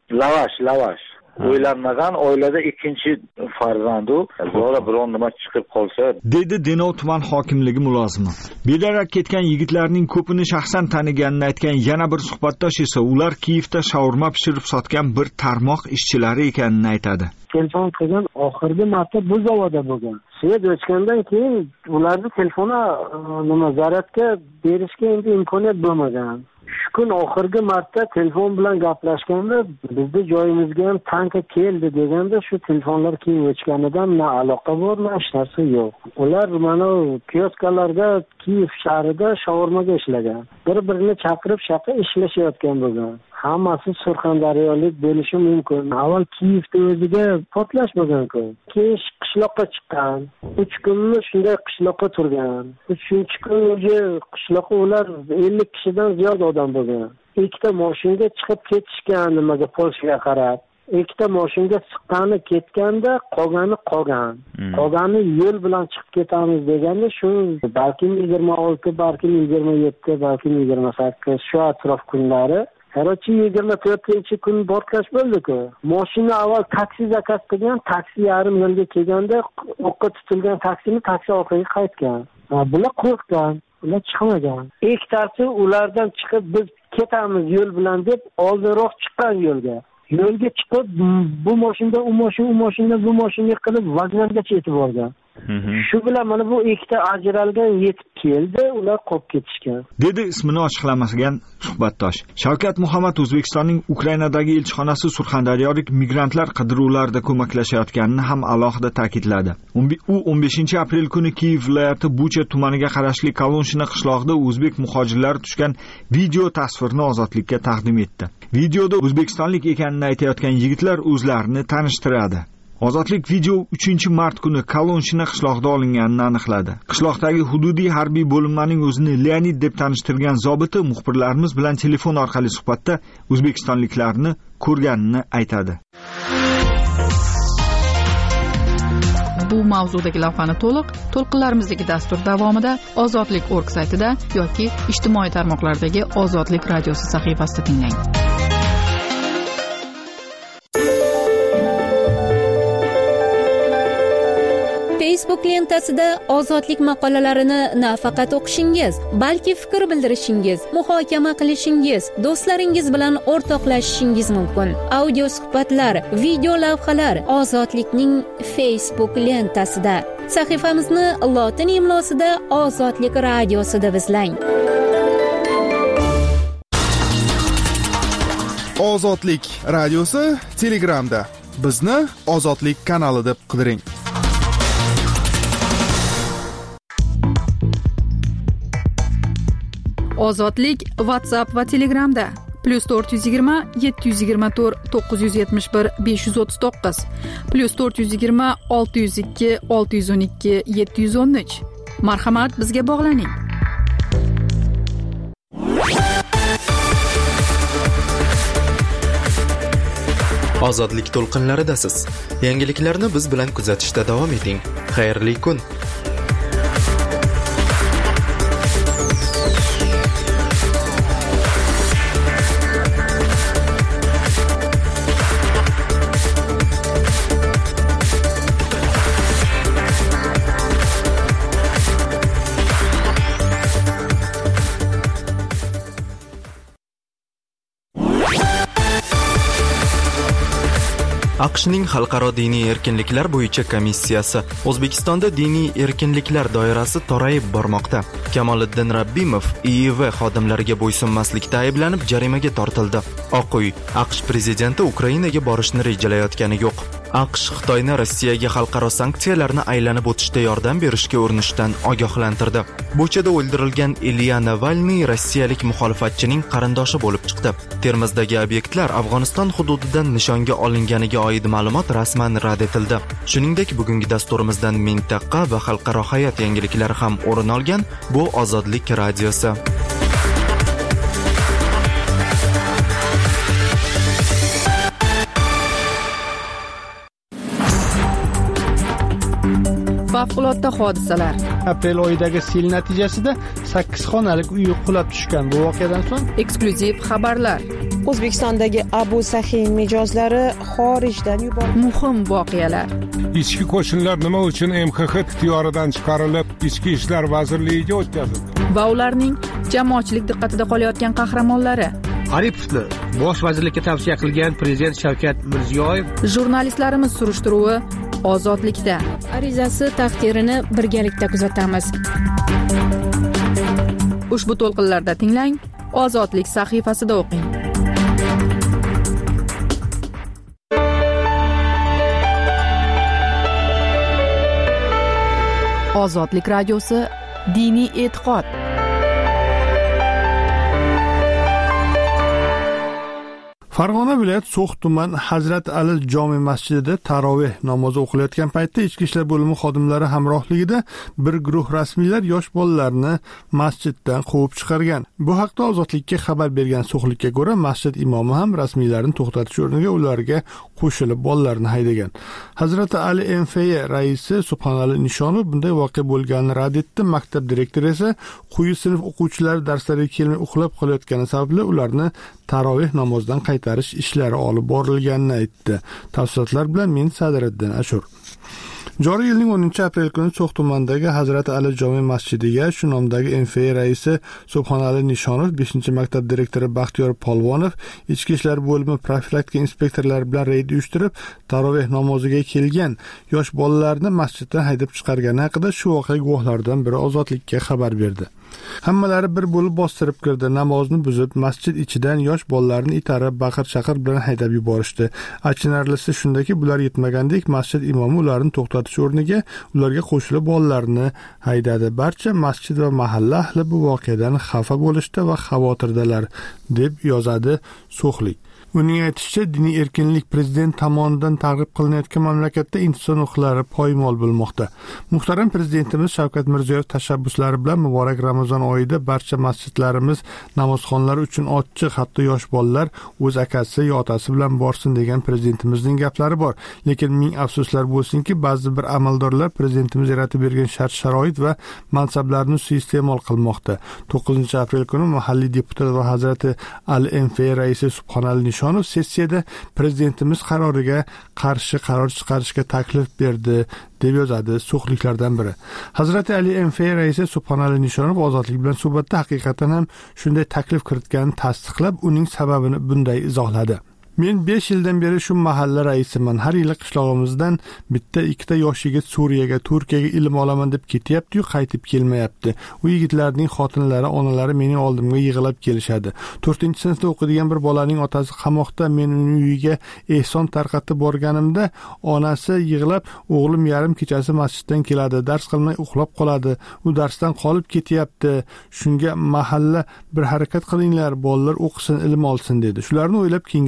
Lavash. O'ylanmagan oilada ikkinchi farzandu, zo'ra biron nima chiqib qolsa, dedi Denov tuman hokimligi mulozimi. Bedarak ketgan yigitlarning ko'pini shaxsan taniganini aytgan yana bir suhbatdosh esa ular Kiyevda shaurma pishirib sotgan bir tarmoq ishchilari ekanini aytadi. Telefon qilgan oxirgi marta bu zavodda bo'lgan. Svet o'chgandan keyin ularni telefoni zaryadga berishga endi imkoniyat bo'lmagan. Shu kun oxirgi marta telefon bilan gaplashganda bizning joyimizga ham tanka keldi deganda shu telefonlar keyin o'chganidan na aloqa bor, na hech narsa yo'q. Ular mana kioskalarda Kiyev shahrida shaurmaga ishlagan. Bir-birini chaqirib ishlashayotgan bo'lgan. Hammasi surxondaryolik bo'lishi mumkin. Avval Kiyevda o'ziga portlash bo'lgan-ku. Keyin qishloqqa chiqqan. 3 kunni shunday qishloqqa turgan. 3-kun qishloqqa ular 50 kishidan ziyod odam bo'lgan. Ikkita mashinaga chiqib ketishgan nimaga Polshaga qarab. Ikkita mashinaga chiqqani ketganda qolgan. Qolgani yo'l bilan chiqib ketamiz deganda shu balkim 26, balkim 27, balkim 28 shu atrof kunlari. Harochi 24-kun portlash bo'ldi-ku. Mashina avval taksi zakaz qilgan, taksi yarim yo'lga kelganda o'qqa tutilgan taksi orqaga qaytgan. Bular qo'rqgan, ular chiqmagan. Ikkitasi ulardan chiqib biz ketamiz yo'l bilan deb oldinroq chiqqan yo'lga. Yo'lga chiqib bu mashinada u mashina bu mashinaga qilib vagongacha yetib borgan. Shu bilan mana bu ikkita ajralgan yetib keldi, ular qolib ketishgan. Dedi ismini ochiqlamagan suhbatdosh. Shavkat Muhammad O'zbekistonning Ukrainadagi elchixonasi surxondaryolik migrantlar qidiruvlarida ko'maklashayotganini ham alohida ta'kidladi. U 15-aprel kuni Kiyev viloyati Bucha tumaniga qarashli Kolonshina qishlog'ida o'zbek muhojirlari tushgan video tasvirni Ozodlikka taqdim etdi. Videoda o'zbekistonlik ekanini aytayotgan yigitlar o'zlarini tanishtiradi. Ozodlik video 3-mart kuni Kolonshina qishlog'ida olinganini aniqladi. Qishloqdagi hududiy harbiy bo'linmaning o'zini Leonid deb tanishtirgan zobiti muxbirlarimiz bilan telefon orqali suhbatda o'zbekistonliklarni ko'rganini aytadi. Bu mavzudagi lavhani to'lqinlarimizdagi dastur davomida ozodlik.org saytida yoki ijtimoiy tarmoqlardagi Ozodlik radiosi sahifasida tinglang. Facebook lentasida ozodlik maqolalarini nafaqat o'qishingiz, balki fikr bildirishingiz, muhokama qilishingiz, do'stlaringiz bilan o'rtoqlashishingiz mumkin. Audio suhbatlar, video lavhalar Ozodlikning Facebook lentasida. Sahifamizni lotin imlosida Ozodlik radiosida izlang. Ozodlik radiosi Telegramda. Bizni Ozodlik kanali deb qidiring. Ozodlik WhatsApp va Telegramda +420 724 971 539 +420 602 612 713. Marhamat, bizga bog'laning. Ozodlik to'lqinlaridasiz. Yangiliklarni biz bilan kuzatishda davom eting. Xayrli kun. AQShning Xalqaro diniy erkinliklar bo'yicha komissiyasi O'zbekistonda diniy erkinliklar doirasi torayib bormoqda. Kamoliddin Rabbimov IIV xodimlariga bo'ysunmaslikda ayblanib jarimaga tortildi. Oq uy AQSh prezidenti Ukrainaga borishni rejalayotgani yo'q. AQSh Xitoyni Rossiyaga xalqaro sanksiyalarni aylanib o'tishda yordam berishga urinishdan ogohlantirdi. Buchada o'ldirilgan Ilya Navalniy rossiyalik muxolifatchining qarindoshi bo'lib chiqdi. Termizdagi obyektlar Afg'oniston hududidan nishonga olinganiga oid ma'lumot rasman rad etildi. Shuningdek, bugungi dasturimizdan mintaqa va xalqaro hayot yangiliklari ham o'rin olgan. Bu Ozodlik radiosi. Favqulodda hodisalar. Aprel oyidagi sel natijasida 8 xonalik uy qulab tushgan. Bu voqeadan so'ng eksklyuziv xabarlar. O'zbekistondagi Abu Sahin mijozlari xorijdan yuborildi. Muhim voqealar. Ichki qo'shinlar nima uchun MXX ixtiyoridan chiqarilib, Ichki ishlar vazirligiga o'tkazildi? Va ularning jamoatchilik diqqatida qolayotgan qahramonlari. Aripovni bosh vazirlikka tavsiya qilgan prezident Shavkat Mirziyoyev. Jurnalistlarimiz surishtiruvi Ozodlikda. Arizasi taqdirini birgalikda kuzatamiz. Ushbu to'lqinlarda tinglang, Ozodlik sahifasida o'qing. Ozodlik radiosi diniy e'tiqod. Farg'ona viloyat So'x tuman Hazrat Ali jome masjidida taroveh namozi o'qilayotgan paytda ichki ishlar bo'limi xodimlari hamrohligida bir guruh rasmiylar yosh bolalarni masjiddan quvib chiqargan. Bu haqda Ozodlikka xabar bergan So'xlikka ko'ra, masjid imomi ham rasmiylarni to'xtatish o'rniga ularga qo'shilib bolalarni haydagan. Hazrat Ali MFY raisi Subhanali Nishonov bunday voqea bo'lganini rad etdi. Maktab direktori esa quyi sinf o'quvchilari darslariga kelmay uxlab qolayotgani sababli ularni taroveh namozidan qaytarish ishlari olib borilganini aytdi. Tafsilotlar bilan men Sadiriddin Ashur. Joriy yilning 10-aprel kuni So'x tumanidagi Hazrat Ali jome masjidiga shu nomdagi MFY raisi Subhanali Nishonov, 5-maktab direktori Baxtiyor Polvonov, ichki ishlar bo'limi profilaktika inspektorlari bilan reyd uyushtirib, taroveh namoziga kelgan yosh bolalarni masjiddan haydab chiqargani haqida shu voqea guvohlaridan biri Ozodlikka xabar berdi. Hammalari bir bo'lib bostirib kirdi, namozni buzib, masjid ichidan yosh bolalarni itarib, baqir-chaqir bilan haydab yuborishdi. Achinarlisi shundaki, bular yetmagandek masjid imomi ularni to'xtatish o'rniga ularga qo'shilib bolalarni haydadi. Barcha masjid va mahalla ahli bu voqeadan xafa bo'lishdi va xavotirdalar, deb yozadi So'xlik. Uning aytishicha, diniy erkinlik prezident tomonidan targ'ib qilinayotgan mamlakatda inson huquqlari poymol bo'lmoqda. Muhtaram prezidentimiz Shavkat Mirziyoyev tashabbuslari bilan muborak Ramazon oyida barcha masjidlarimiz, namozxonlari uchun ochiq, hatto yosh bolalar o'z akasi yo otasi bilan borsin degan prezidentimizning gaplari bor. Lekin ming afsuslar bo'lsinki, ba'zi bir amaldorlar prezidentimiz yaratib bergan shart-sharoit va mansablarni suiiste'mol qilmoqda. 9-aprel kuni mahalliy deputat va Hazrati Ali MFY raisi Subhanali Nishonov sessiyada prezidentimiz qaroriga qarshi qaror chiqarishga taklif berdi, deb yozadi So'xliklardan biri. Hazrati Ali MFY raisi Subhanali Nishonov Ozodlik bilan suhbatda haqiqatan ham shunday taklif kiritganini tasdiqlab, uning sababini bunday izohladi. Men 5 yildan beri shu mahalla raisiman. Har yili qishlog'imizdan bitta-ikkita yosh yigit Suriyaga, Turkiyaga ilm olaman deb ketyapti-yu, qaytib kelmayapti. U yigitlarning xotinlari, onalari mening oldimga yig'ilib kelishadi. 4-sinfda o'qiydigan bir bolaning otasi qamoqda, men uning uyiga ehson tarqatib borganimda, onasi yig'lab, o'g'lim yarim kechasi masjiddan keladi, dars qilmay uxlab qoladi. U darsdan qolib ketyapti. Shunga mahalla bir harakat qilinglar, bolalar o'qisin, ilm olsin dedi. Shularni o'ylab kengashga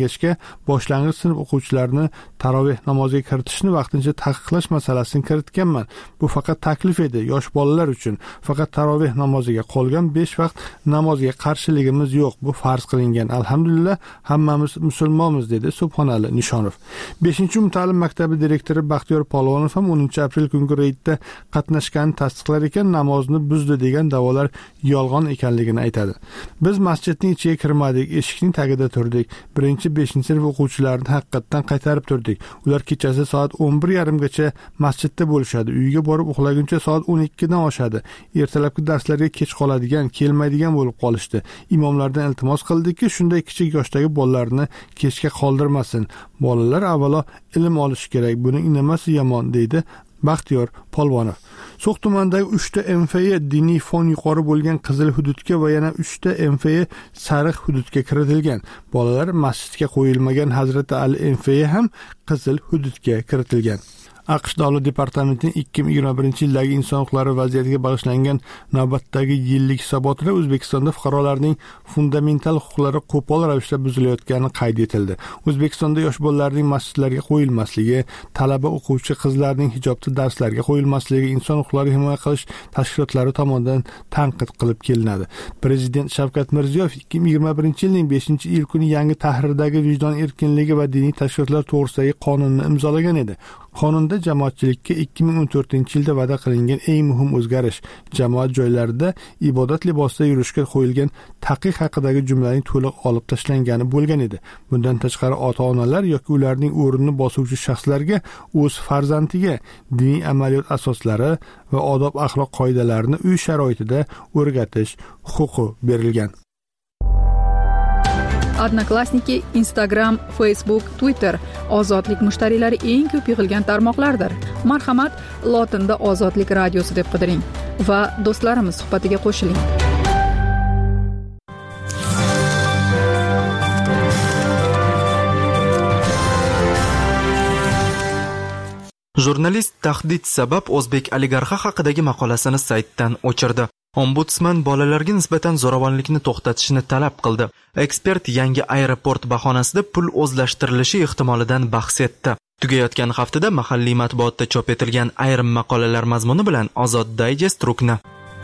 boshlang'ich sinf o'quvchilarini taroveh namoziga kiritishni vaqtincha taqiqlash masalasini kiritganman. Bu faqat taklif edi, yosh bolalar uchun. Faqat taroveh namoziga, qolgan 5 vaqt namozga qarshiligimiz yo'q. Bu farz qilingan. Alhamdulillah, hammamiz musulmonmiz, dedi Subhonali Nishonov. 5-umumta'lim maktabi direktori Baxtiyor Polvonov ham 10-aprel kungi reydda qatnashganini tasdiqlar ekan, namozni buzdi degan da'volar yolg'on ekanligini aytadi. Biz masjidning ichiga kirmadik, eshikning tagida turdik. 1-5 sinf o'quvchilarini haqiqatdan qaytarib turdik. Ular kechasi soat 11:30gacha masjidda bo'lishadi. Uyga borib uxlaguncha soat 12 dan oshadi. Ertalabki darslarga kech qoladigan, kelmaydigan bo'lib qolishdi. Imomlardan iltimos qildikki, shunday kichik yoshdagi bolalarni kechga qoldirmasin. Bolalar avvalo ilm olishi kerak. Buning nimasi yomon, deydi Baxtiyor Polvonov. So'x tumanidagi 3 ta MFY diniy fon yuqori bo'lgan qizil hududga va yana 3 ta MFY sariq hududga kiritilgan. Bolalar masjidga qo'yilmagan Hazrati Ali MFY ham qizil hududga kiritilgan. AQSh Davlat departamentining 2021-yildagi inson huquqlari vaziyatiga bag'ishlangan navbatdagi yillik hisobotida O'zbekistonda fuqarolarning fundamental huquqlari qo'pol ravishda buzilayotgani qayd etildi. O'zbekistonda yosh bolalarning masjidlarga qo'yilmasligi, talaba o'quvchi qizlarning hijobda darslarga qo'yilmasligi inson huquqlarini himoya qilish tashkilotlari tomonidan tanqid qilib kelinadi. Prezident Shavkat Mirziyoyev 2021-yilning 5-iyul kuni yangi tahrirdagi vijdon erkinligi va diniy tashkilotlar to'g'risidagi qonunni imzolagan edi. Qonunda jamoatchilikka 2014-yilda va'da qilingan eng muhim o'zgarish jamoat joylarida ibodat libosida yurishga qo'yilgan taqiq haqidagi jumlaning to'liq olib tashlangani bo'lgan edi. Bundan tashqari ota-onalar yoki ularning o'rnini bosuvchi shaxslarga o'z farzandiga diniy amaliyot asoslari va odob axloq qoidalarini uy sharoitida o'rgatish huquqi berilgan. Odnoklassniki, Instagram, Facebook, Twitter ozodlik mushtariylari eng ko'p yig'ilgan tarmoqlardir. Marhamat, lotinda Ozodlik radiosi deb qidiring va do'stlarimiz suhbatiga qo'shiling. Jurnalist tahdid sabab o'zbek oligarxi haqidagi maqolasini saytdan o'chirdi. Ombudsman bolalarga nisbatan zo'ravonlikni to'xtatishni talab qildi. Ekspert yangi aeroport bahonasida pul o'zlashtirilishi ehtimolidan bahs etdi. Tugayotgan haftada mahalliy matbuotda chop etilgan ayrim maqolalar mazmuni bilan Ozod Digest rukni.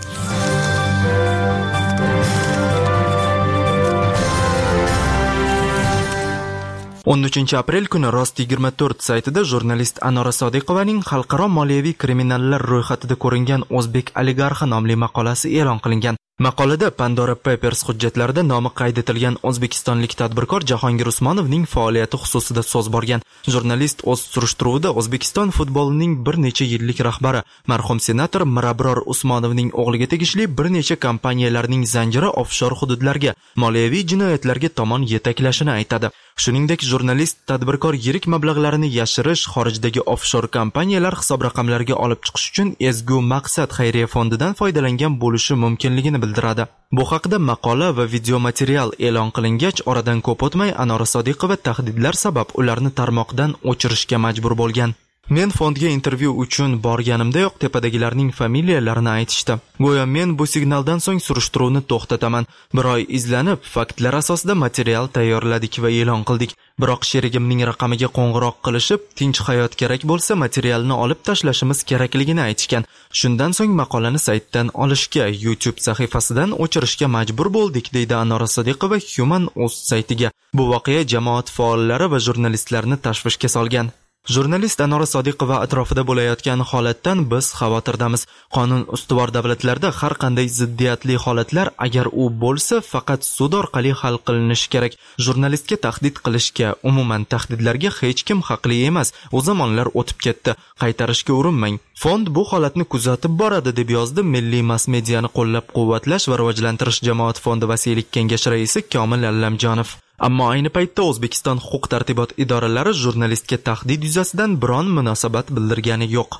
13-aprel kuni Rost24 saytida jurnalist Anora Sodiqovaning xalqaro moliyaviy kriminallar ro'yxatida ko'ringan o'zbek oligarxi nomli maqolasi e'lon qilingan. Maqolada Pandora Papers hujjatlarida nomi qayd etilgan o'zbekistonlik tadbirkor Jahongir Usmonovning faoliyati xususida so'z borgan. Jurnalist o'z surishtiruvida O'zbekiston futbolining bir necha yillik rahbari marhum senator Mirabror Usmonovning o'g'liga tegishli bir necha kompaniyalarning zanjiri offshor hududlarga moliyaviy jinoyatlarga tomon yetaklashini aytadi. Shuningdek, jurnalist tadbirkor yirik mablag'larini yashirish, xorijdagi offshor kompaniyalar hisob raqamlariga olib chiqish uchun ezgu maqsad xayriya fondidan foydalangan bo'lishi mumkinligini bildiradi. Bu haqida maqola va video material e'lon qilingach, oradan ko'p o'tmay Anora Sodiqova tahdidlar sabab ularni tarmoqdan o'chirishga majbur bo'lgan. Men fondga intervyu uchun borganimdayoq tepadagilarning familiyalarini aytishdi. Go'yo men bu signaldan so'ng surishtiruvni to'xtataman. Bir oy izlanib, faktlar asosida material tayyorladik va e'lon qildik. Biroq sherigimning raqamiga qo'ng'iroq qilishib, tinch hayot kerak bo'lsa materialni olib tashlashimiz kerakligini aytishgan. Shundan so'ng maqolani saytdan olishga, YouTube sahifasidan o'chirishga majbur bo'ldik, deydi Anora Sodiqova Human Oz saytiga. Bu voqea jamoat faollari va jurnalistlarni tashvishga solgan. Jurnalist Anora Sodiqova atrofida bo'layotgan holatdan biz xavotirdamiz. Qonun ustuvor davlatlarda har qanday ziddiyatli holatlar agar u bo'lsa, faqat sud orqali hal qilinishi kerak. Jurnalistga tahdid qilishga, umuman tahdidlarga hech kim haqli emas. O zamonlar o'tib ketdi. Qaytarishga urinmang. Fond bu holatni kuzatib boradi, deb yozdi Milliy mass-mediani qo'llab-quvvatlash va rivojlantirish jamoat fondi vasiylik kengashi raisi Komil Allamjonov. Ammo ayni paytda O'zbekiston huquq-tartibot idoralari jurnalistga tahdid yuzasidan biron munosabat bildirgani yo'q.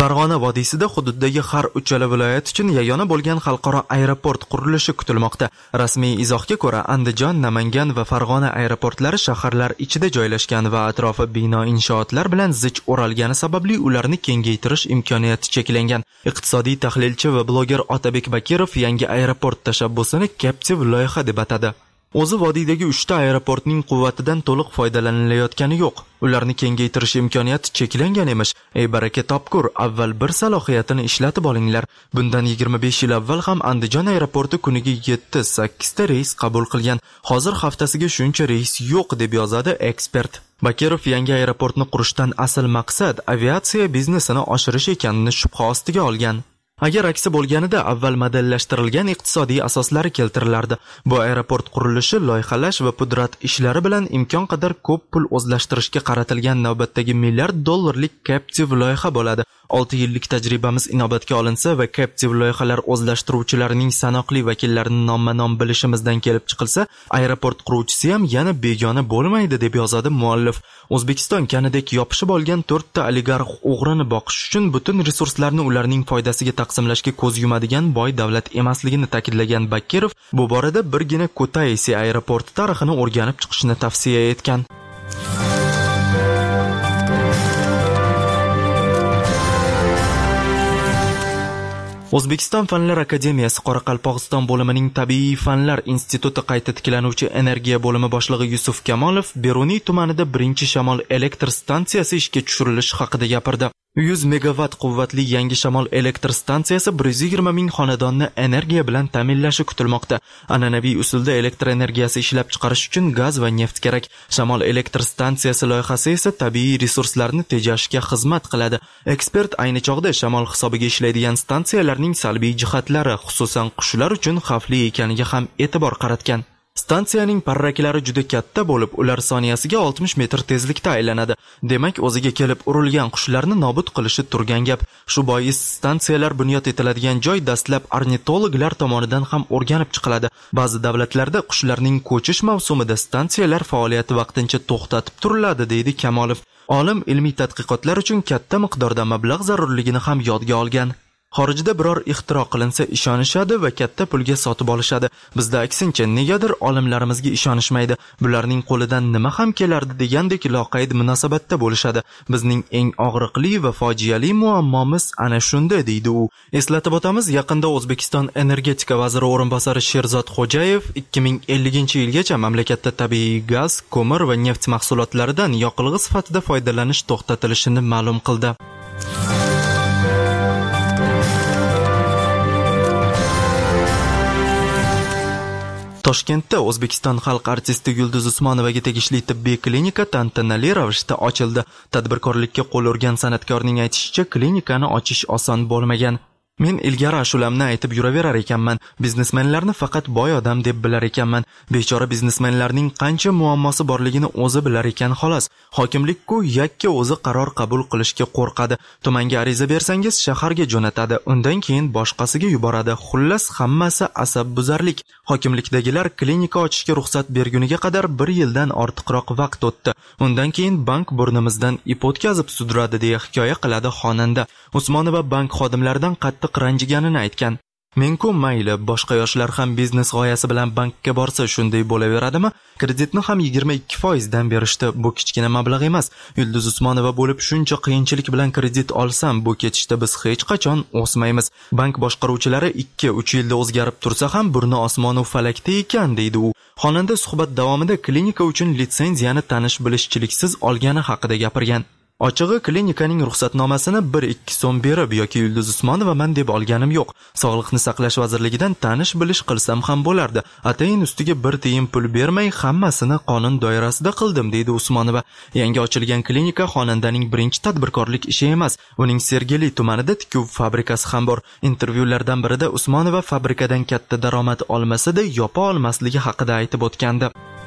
Farg'ona vodiysida hududdagi har uchala viloyat uchun yagona bo'lgan xalqaro aeroport qurilishi kutilmoqda. Rasmiy izohga ko'ra, Andijon, Namangan va Farg'ona aeroportlari shaharlar ichida joylashgan va atrofi bino inshootlar bilan zich o'ralgani sababli ularni kengaytirish imkoniyati cheklangan. Iqtisodiy tahlilchi va bloger Otabek Bakirov yangi aeroport tashabbusini Captive loyiha deb atadi. O'zi vodiydagi 3 ta aeroportning quvvatidan to'liq foydalanilayotgani yo'q. Ularni kengaytirish imkoniyati cheklangan emish. Ey baraka topkur, avval bir salohiyatini ishlatib olinglar. Bundan 25 yil avval ham Andijon aeroporti kuniga 7-8 ta reys qabul qilgan. Hozir haftasiga shuncha reys yo'q deb yozadi ekspert. Bakirov yangi aeroportni qurishdan asl maqsad aviatsiya biznesini oshirish ekanini shubha ostiga olgan. Agar aksi bo'lganida avval modellashtirilgan iqtisodiy asoslari keltirilardi. Bu aeroport qurilishi, loyihalash va pudrat ishlari bilan imkon qadar ko'p pul o'zlashtirishga qaratilgan navbatdagi $1 milliard Captive loyiha bo'ladi. 6 yillik tajribamiz inobatga olinsa va Captive loyihalar o'zlashtiruvchilarining sanoqli vakillarini nomma-nom bilishimizdan kelib chiqilsa, aeroport quruvchisi ham yana begona bo'lmaydi deb yozadi muallif. O'zbekiston kanadek yopishib olgan 4 ta oligarx o'g'rini boqish uchun butun resurslarni ularning foydasiga taqsimlashga ko'z yumadigan boy davlat emasligini ta'kidlagan Bakirov bu borada birgina Kutaisi aeroporti tarixini o'rganib chiqishni tavsiya etgan. O'zbekiston Fanlar akademiyasi Qoraqalpog'iston bo'limining Tabiiy fanlar instituti qayta tiklanuvchi energiya bo'limi boshlig'i Yusuf Kamolov Beruniy tumanida birinchi shamol elektr stansiyasi ishga tushirilishi haqida gapirdi. 100 megawatt quvvatli yangi shamol elektr stansiyasi 120 ming xonadonni energiya bilan ta'minlashi kutilmoqda. An'anaviy usulda elektr energiyasi ishlab chiqarish uchun gaz va neft kerak. Shamol elektr stansiyasi loyihasi esa tabiiy resurslarni tejashga xizmat qiladi. Ekspert ayni chog'da shamol hisobiga ishlaydigan stansiyalarning salbiy jihatlari, xususan qushlar uchun xavfli ekaniga ham e'tibor qaratgan. Stansiyaning parraklari juda katta bo'lib, ular soniyasiga 60 metr tezlikda aylanadi. Demak, o'ziga kelib urilgan qushlarni nobud qilishi turgan gap. Shu bois stansiyalar bunyod etiladigan joy dastlab ornitologlar tomonidan ham o'rganib chiqiladi. Ba'zi davlatlarda qushlarning ko'chish mavsumida stansiyalar faoliyati vaqtincha to'xtatib turiladi, deydi Kamolov. Olim ilmiy tadqiqotlar uchun katta miqdorda mablag' zarurligini ham yodga olgan. Xorijda biror ixtiro qilinsa ishonishadi va katta pulga sotib olishadi. Bizda aksincha negadir olimlarimizga ishonishmaydi. Bularning qo'lidan nima ham kelardi degandek loqayd munosabatda bo'lishadi. Bizning eng og'riqli va fojiali muammomiz ana shunda, deydi u. Eslatib o'tamiz, yaqinda O'zbekiston energetika vaziri o'rinbosari Sherzod Xo'jayev 2050-yilgacha mamlakatda tabiiy gaz, ko'mir va neft mahsulotlaridan yoqilg'i sifatida foydalanish to'xtatilishini ma'lum qildi. Toshkentda O'zbekiston xalq artisti Yulduz Usmonovaga tegishli tibbiy klinika tantanali ravishda ochildi. Tadbirkorlikka qo'l urgan san'atkorning aytishicha, klinikani ochish oson bo'lmagan. Men ilgari ashulamni aytib yuraverar ekanman. Biznesmenlarni faqat boy odam deb bilar ekanman. Bechora biznesmenlarning qancha muammosi borligini o'zi bilar ekan xolos. Hokimlik-ku yakka o'zi qaror qabul qilishga qo'rqadi. Tumanga ariza bersangiz shaharga jo'natadi, undan keyin boshqasiga yuboradi. Xullas hammasi asabbuzarlik. Hokimlikdagilar klinika ochishga ruxsat berguniga qadar 1 yildan ortiqroq vaqt o'tdi. Undan keyin bank burnimizdan ip o'tkazib sudradi, deya hikoya qiladi xonanda. Usmonova bank xodimlaridan qattiq ranjiganini aytgan. Men-ku mayli, boshqa yoshlar ham biznes g'oyasi bilan bankka borsa shunday bo'laveradimi? Kreditni ham 22% dan berishdi. Bu kichkina mablag' emas. Yulduz Usmonova bo'lib shuncha qiyinchilik bilan kredit olsam, bu ketishda biz hech qachon o'smaymiz. Bank boshqaruvchilari 2-3 yilda o'zgarib tursa ham burni osmonu falakda ekan, deydi u. Xonanda suhbat davomida klinika uchun litsenziyani tanish-bilishchiliksiz olgani haqida gapirgan. Ochig'i, klinikaning ruxsatnomasini 1-2 so'm berib yoki Yulduz Usmonovaman deb olganim yo'q. Sog'liqni saqlash vazirligidan tanish-bilish qilsam ham bo'lardi. Atayin ustiga 1 tiyin pul bermay hammasini qonun doirasida qildim, deydi Usmonova. Yangi ochilgan klinika xonandaning birinchi tadbirkorlik ishi emas. Uning Sergeli tumanida tikuv fabrikasi ham bor. Intervyulardan birida Usmonova fabrikadan katta daromad olmasa-da, yopa olmasligi haqida aytib o'tgandi.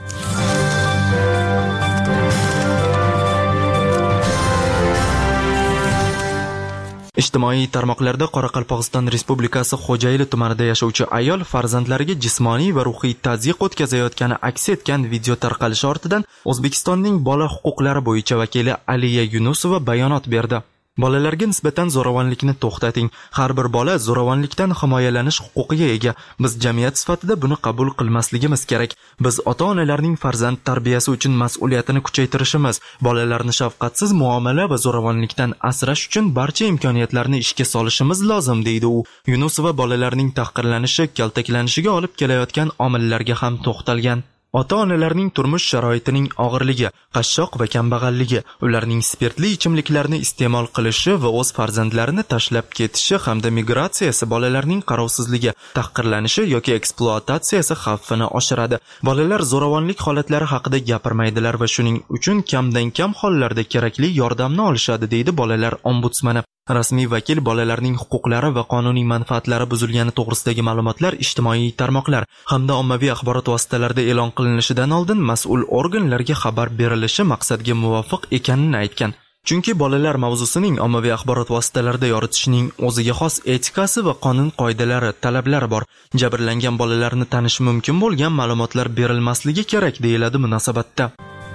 Ijtimoiy tarmoqlarda Qoraqalpog'iston Respublikasi Xo'jayli tumanida yashovchi ayol farzandlariga jismoniy va ruhiy tazyiq o'tkazayotgani aks etgan video tarqalishi ortidan O'zbekistonning bola huquqlari bo'yicha vakili Aliya Yunusova bayonot berdi. Bolalarga nisbatan zo'ravonlikni to'xtating. Har bir bola zo'ravonlikdan himoyalanish huquqiga ega. Biz jamiyat sifatida buni qabul qilmasligimiz kerak. Biz ota-onalarning farzand tarbiyasi uchun mas'uliyatini kuchaytirishimiz, bolalarni shafqatsiz muomala va zo'ravonlikdan asrash uchun barcha imkoniyatlarni ishga solishimiz lozim, deydi u. Yunusova bolalarning tahqirlanishi, kaltaklanishiga olib kelayotgan omillarga ham to'xtalgan. Ota-onalarning turmush sharoitining og'irligi, qashshoq va kambag'alligi, ularning spirtli ichimliklarni iste'mol qilishi va o'z farzandlarini tashlab ketishi hamda migratsiyasi bolalarning qarovsizligi, tahqirlanishi yoki ekspluatatsiyasi xavfini oshiradi. Bolalar zo'ravonlik holatlari haqida gapirmaydilar va shuning uchun kamdan kam hollarda kerakli yordamni olishadi, deydi bolalar ombudsmani. Rasmiy vakil bolalarning huquqlari va qonuniy manfaatlari buzilgani to'g'risidagi ma'lumotlar ijtimoiy tarmoqlar hamda ommaviy axborot vositalarida e'lon qilinishidan oldin mas'ul organlarga xabar berilishi maqsadga muvofiq ekanini aytgan. Chunki bolalar mavzusining ommaviy axborot vositalarida yoritishning o'ziga xos etikasi va qonun qoidalari, talablari bor. Jabrlangan bolalarni tanish mumkin bo'lgan ma'lumotlar berilmasligi kerak, deyiladi munosabatda.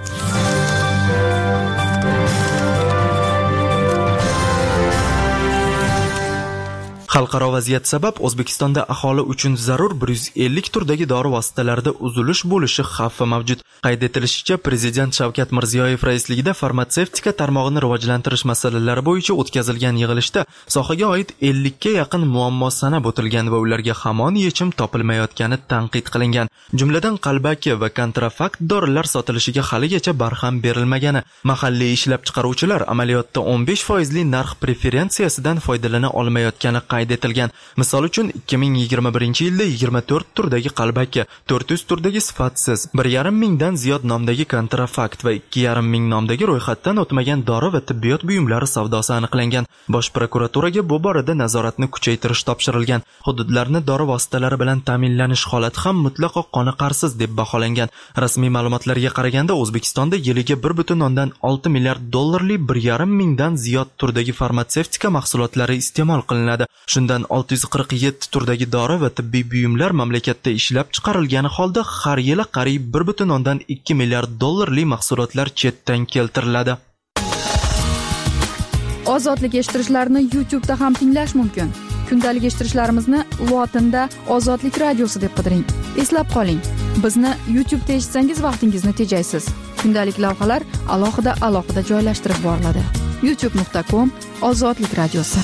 Xalqaro vaziyat sabab O'zbekistonda aholi uchun zarur 150 turdagi dori vositalarida uzilish bo'lishi xavfi mavjud. Qayd etilishicha, Prezident Shavkat Mirziyoyev raisligida farmatsevtika tarmog'ini rivojlantirish masalalari bo'yicha o'tkazilgan yig'ilishda sohaga oid 50 ga yaqin muammo sanab o'tilgan va ularga hamon yechim topilmayotgani tanqid qilingan. Jumladan qalbaki va kontrafakt dorilar sotilishiga haligacha barham berilmagani, mahalliy ishlab chiqaruvchilar amaliyotda 15% narx preferensiyasidan foydalana olmayotgani qayd etilgan. Misol uchun 2021-yilda 24 turdagi qalbaki, 400 turdagi sifatsiz, 1,5 mingdan ziyod nomdagi kontrafakt va 2,5 ming nomdagi ro'yxatdan o'tmagan dori va tibbiyot buyumlari savdosi aniqlangan. Bosh prokuraturaga bu borada nazoratni kuchaytirish topshirilgan. Hududlarni dori vositalari bilan ta'minlanish holati ham mutlaqo qoniqarsiz deb baholangan. Rasmiy ma'lumotlarga qaraganda O'zbekistonda yiliga 1,6 milliard dollarlik 1,5 mingdan ziyod turdagi farmatsevtika mahsulotlari iste'mol qilinadi. Shundan 647 turdagi dori va tibbiy buyumlar mamlakatda ishlab chiqarilgani holda har yili qariyb 1,2 milliard dollarlik mahsulotlar chetdan keltiriladi. Ozodlik eshittirishlarni YouTube'da ham tinglash mumkin. Kundalik eshittirishlarimizni lotinda Ozodlik radiosi deb qidiring. Eslab qoling, bizni YouTube'da eshitsangiz vaqtingizni tejaysiz. Kundalik lavhalar alohida joylashtirib boriladi. youtube.com/Ozodlik radiosi.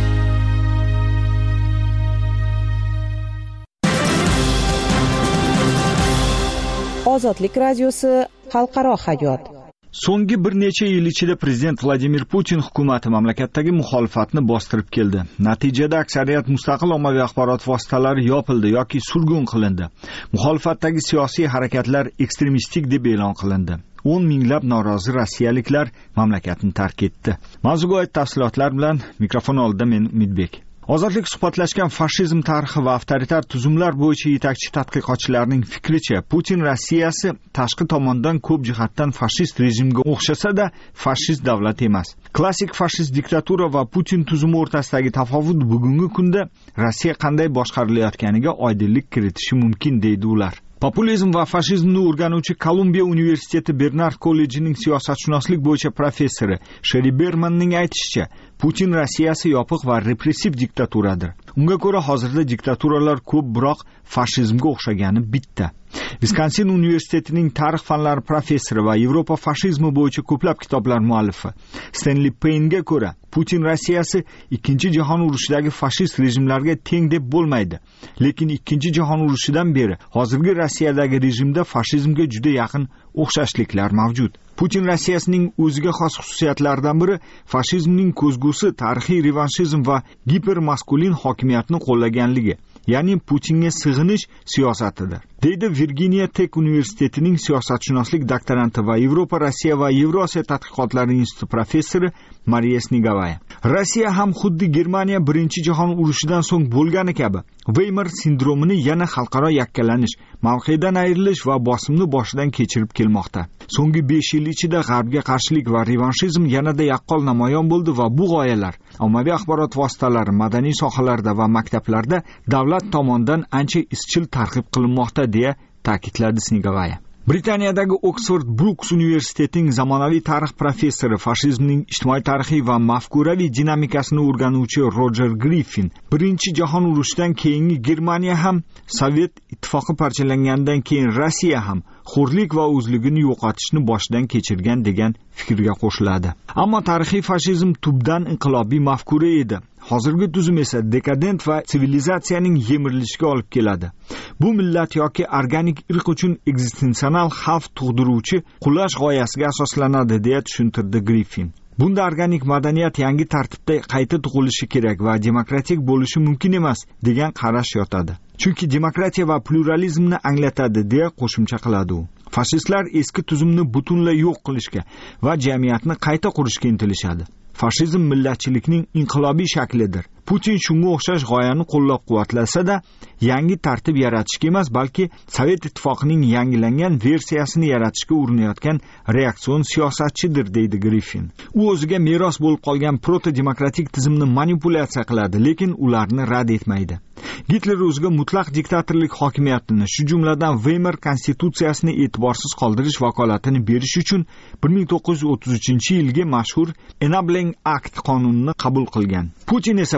Ozodlik radiosi xalqaro hayot. So'nggi bir necha yil ichida prezident Vladimir Putin hukumati mamlakatdagi muxolifatni bostirib keldi. Natijada aksariyat mustaqil ommaviy axborot vositalari yopildi yoki surgun qilindi. Muxolifatdagi siyosiy harakatlar ekstremistik deb e'lon qilindi. 10 minglab norozi rossiyaliklar mamlakatni tark etdi. Mavzuga oid tafsilotlar bilan mikrofon oldida men Umidbek. Ozodlik suhbatlashgan fashizm tarixi va avtoritar tuzumlar bo'yicha yetakchi tadqiqotchilarning fikricha, Putin Rossiyasi tashqi tomondan ko'p jihatdan fashist rejimga o'xshasa-da, fashist davlat emas. Klassik fashist diktatura va Putin tuzumi o'rtasidagi tafovut bugungi kunda Rossiya qanday boshqarilayotganiga oydinlik kiritishi mumkin, deydi ular. Populizm va fashizmni o'rganuvchi Kolumbiya universiteti Bernard kollejining siyosatshunoslik bo'yicha professori Sheri Bermanning aytishicha, Putin Rossiyasi yopiq va repressiv diktaturadir. Unga ko'ra hozirda diktaturalar ko'p, biroq fashizmga o'xshagani bitta. Viskonsin universitetining tarix fanlari professori va Yevropa fashizmi bo'yicha ko'plab kitoblar muallifi Stanley Payne'ga ko'ra, Putin Rossiyasi Ikkinchi jahon urushidagi fashist rejimlarga teng deb bo'lmaydi. Lekin Ikkinchi jahon urushidan beri hozirgi Rossiyadagi rejimda fashizmga juda yaqin o'xshashliklar mavjud. Putin Rossiyasining o'ziga xos xususiyatlaridan biri fashizmning ko'zgusi tarixiy revanshizm va gipermaskulin hokimiyatni qo'llaganligi, ya'ni Putinga sig'inish siyosatidir, deydi Virginia Tech universitetining siyosatshunoslik doktoranti va Yevropa, Rossiya va Yevrosiyo tadqiqotlari instituti professori Mariya Snigovaya. Rossiya ham xuddi Germaniya Birinchi jahon urushidan so'ng bo'lgani kabi Weimar sindromini yana xalqaro yakkalanish, mavqedan ayrilish va bosimni boshidan kechirib kelmoqda. So'nggi 5 yil ichida g'arbga qarshilik va revanshizm yanada yaqqol namoyon bo'ldi va bu g'oyalar ommaviy axborot vositalari, madaniy sohalarda va maktablarda davlat tomonidan ancha izchil targ'ib qilinmoqda, deya ta'kidladi Snigovaya. Britaniyadagi Oxford Brookes universitetining zamonaviy tarix professori, fashizmning ijtimoiy tarixiy va mafkuraviy dinamikasini o'rganuvchi Roger Griffin, Birinchi jahon urushidan keyingi Germaniya ham, Sovet ittifoqi parchalangandan keyin Rossiya ham xo'rlik va o'zligini yo'qotishni boshidan kechirgan degan fikrga qo'shiladi. Ammo tarixiy fashizm tubdan inqilobiy mafkura edi. Hozirgi tuzum esa dekadent va sivilizatsiyaning yemirilishiga olib keladi. Bu millat yoki organik irq uchun ekzistensional xavf tug'diruvchi qulash g'oyasiga asoslanadi, deya tushuntirdi Griffin. Bunda organik madaniyat yangi tartibda qayta tug'ilishi kerak va demokratik bo'lishi mumkin emas degan qarash yotadi. Chunki demokratiya va pluralizmni anglatadi, deya qo'shimcha qiladi u. Fashistlar eski tuzumni butunlay yo'q qilishga va jamiyatni qayta qurishga intilishadi. Fashizm millatchilikning inqilobiy shaklidir. Putin shunga o'xshash g'oyani qo'llab-quvvatlasa-da, yangi tartib yaratishga emas, balki Sovet ittifoqining yangilangan versiyasini yaratishga urinayotgan reaksion siyosatchidir, deydi Griffin. U o'ziga meros bo'lib qolgan proto-demokratik tizimni manipulyatsiya qiladi, lekin ularni rad etmaydi. Gitler o'ziga mutlaq diktatorlik hokimiyatini, shu jumladan Weimar konstitutsiyasini e'tiborsiz qoldirish vakolatini berish uchun 1933-yilgi mashhur Enabling Act qonunini qabul qilgan. Putin esa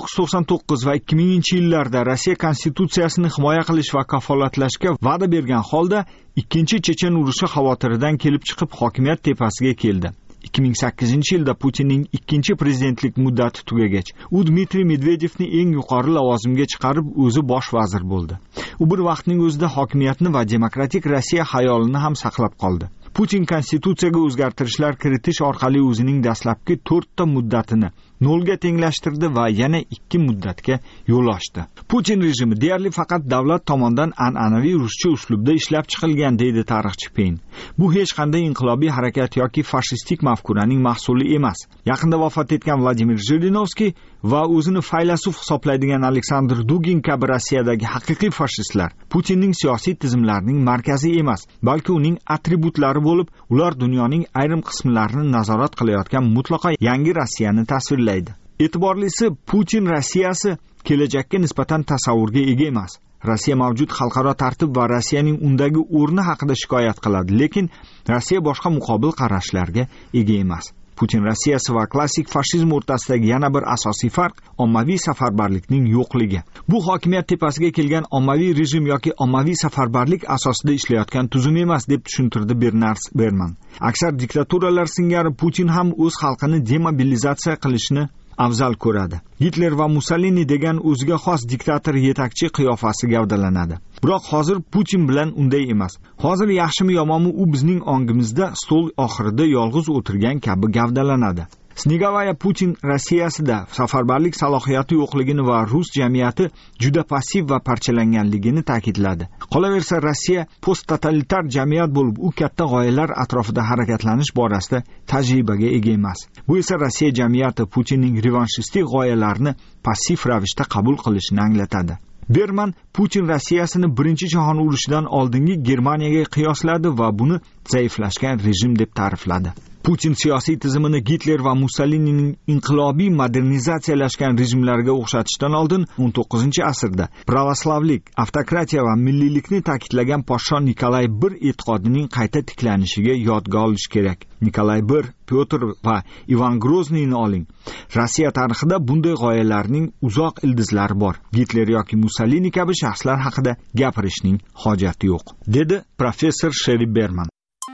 1999 va 2000-yillarda Rossiya konstitutsiyasini himoya qilish va kafolatlashga va'da bergan holda ikkinchi Chechen urushi xavotiridan kelib chiqib hokimiyat tepasiga keldi. 2008-yilda Putinning ikkinchi prezidentlik muddati tugagach, u Dmitriy Medvedevni eng yuqori lavozimga chiqarib, o'zi bosh vazir bo'ldi. U bir vaqtning o'zida hokimiyatni va demokratik Rossiya xayolini ham saqlab qoldi. Putin konstitutsiyaga o'zgartirishlar kiritish orqali o'zining dastlabki 4 ta muddatini 0 ga tenglashtirdi va yana 2 muddatga yo'l ochdi. Putin rejimi deyarli faqat davlat tomonidan an'anaviy ruscha uslubda ishlab chiqilgan, deydi tarixchi Peyn. Bu hech qanday inqilobiy harakat yoki fashistik mafkuraning mahsuli emas. Yaqinda vafot etgan Vladimir Zhirinovskiy va o'zini faylasuf hisoblaydigan Aleksandr Dugin kabi Rossiyadagi haqiqiy fashistlar Putinning siyosiy tizimlarining markazi emas, balki uning atributlari bo'lib, ular dunyoning ayrim qismlarini nazorat qilayotgan mutlaqo yangi Rossiyani tasvirlaydi. E'tiborlisi, Putin Rossiyasi kelajakka nisbatan tasavvurga ega emas. Rossiya mavjud xalqaro tartib va Rossiyaning undagi o'rni haqida shikoyat qiladi, lekin Rossiya boshqa muqobil qarashlarga ega emas. Putin Rossiyasi va klassik fashizm o'rtasidagi yana bir asosiy farq ommaviy safarbarlikning yo'qligi. Bu hokimiyat tepasiga kelgan ommaviy rejim yoki ommaviy safarbarlik asosida ishlayotgan tuzum emas, deb tushuntirdi Bernard Berman. Aksar diktaturalar singari Putin ham o'z xalqini demobilizatsiya qilishni afzal ko'radi. Hitler va Mussolini degan o'ziga xos diktator yetakchi qiyofasi gavdalanadi. Biroq hozir Putin bilan unday emas. Hozir yaxshimi yomonmi u bizning ongimizda stol oxirida yolg'iz o'tirgan kabi gavdalanadi. Snegovaya Putin Rossiyasida safarbarlik salohiyati yo'qligini va rus jamiyati juda passiv va parchalanganligini ta'kidladi. Qolaversa, Rossiya post-totalitar jamiyat bo'lib, u katta g'oyalar atrofida harakatlanish borasida tajribaga ega emas. Bu esa Rossiya jamiyati Putinning revanshistik g'oyalarini passiv ravishda qabul qilishini anglatadi. Berman Putin Rossiyasini Birinchi jahon urushidan oldingi Germaniyaga qiyosladi va buni zaiflashgan rejim deb ta'rifladi. Putin siyosiy tizimini Hitler va Mussolinining inqilobiy modernizatsiyalashgan rejimlariga o'xshatishdan oldin 19-asrda pravoslavlik, avtokratiya va milliylikni ta'kidlagan podsho Nikolay I e'tiqodining qayta tiklanishiga yodga olish kerak. Nikolay I, Pyotr va Ivan Grozniyni oling. Rossiya tarixida bunday g'oyalarning uzoq ildizlari bor. Hitler yoki Mussolini kabi shaxslar haqida gapirishning hojati yo'q, dedi professor Sheri Berman.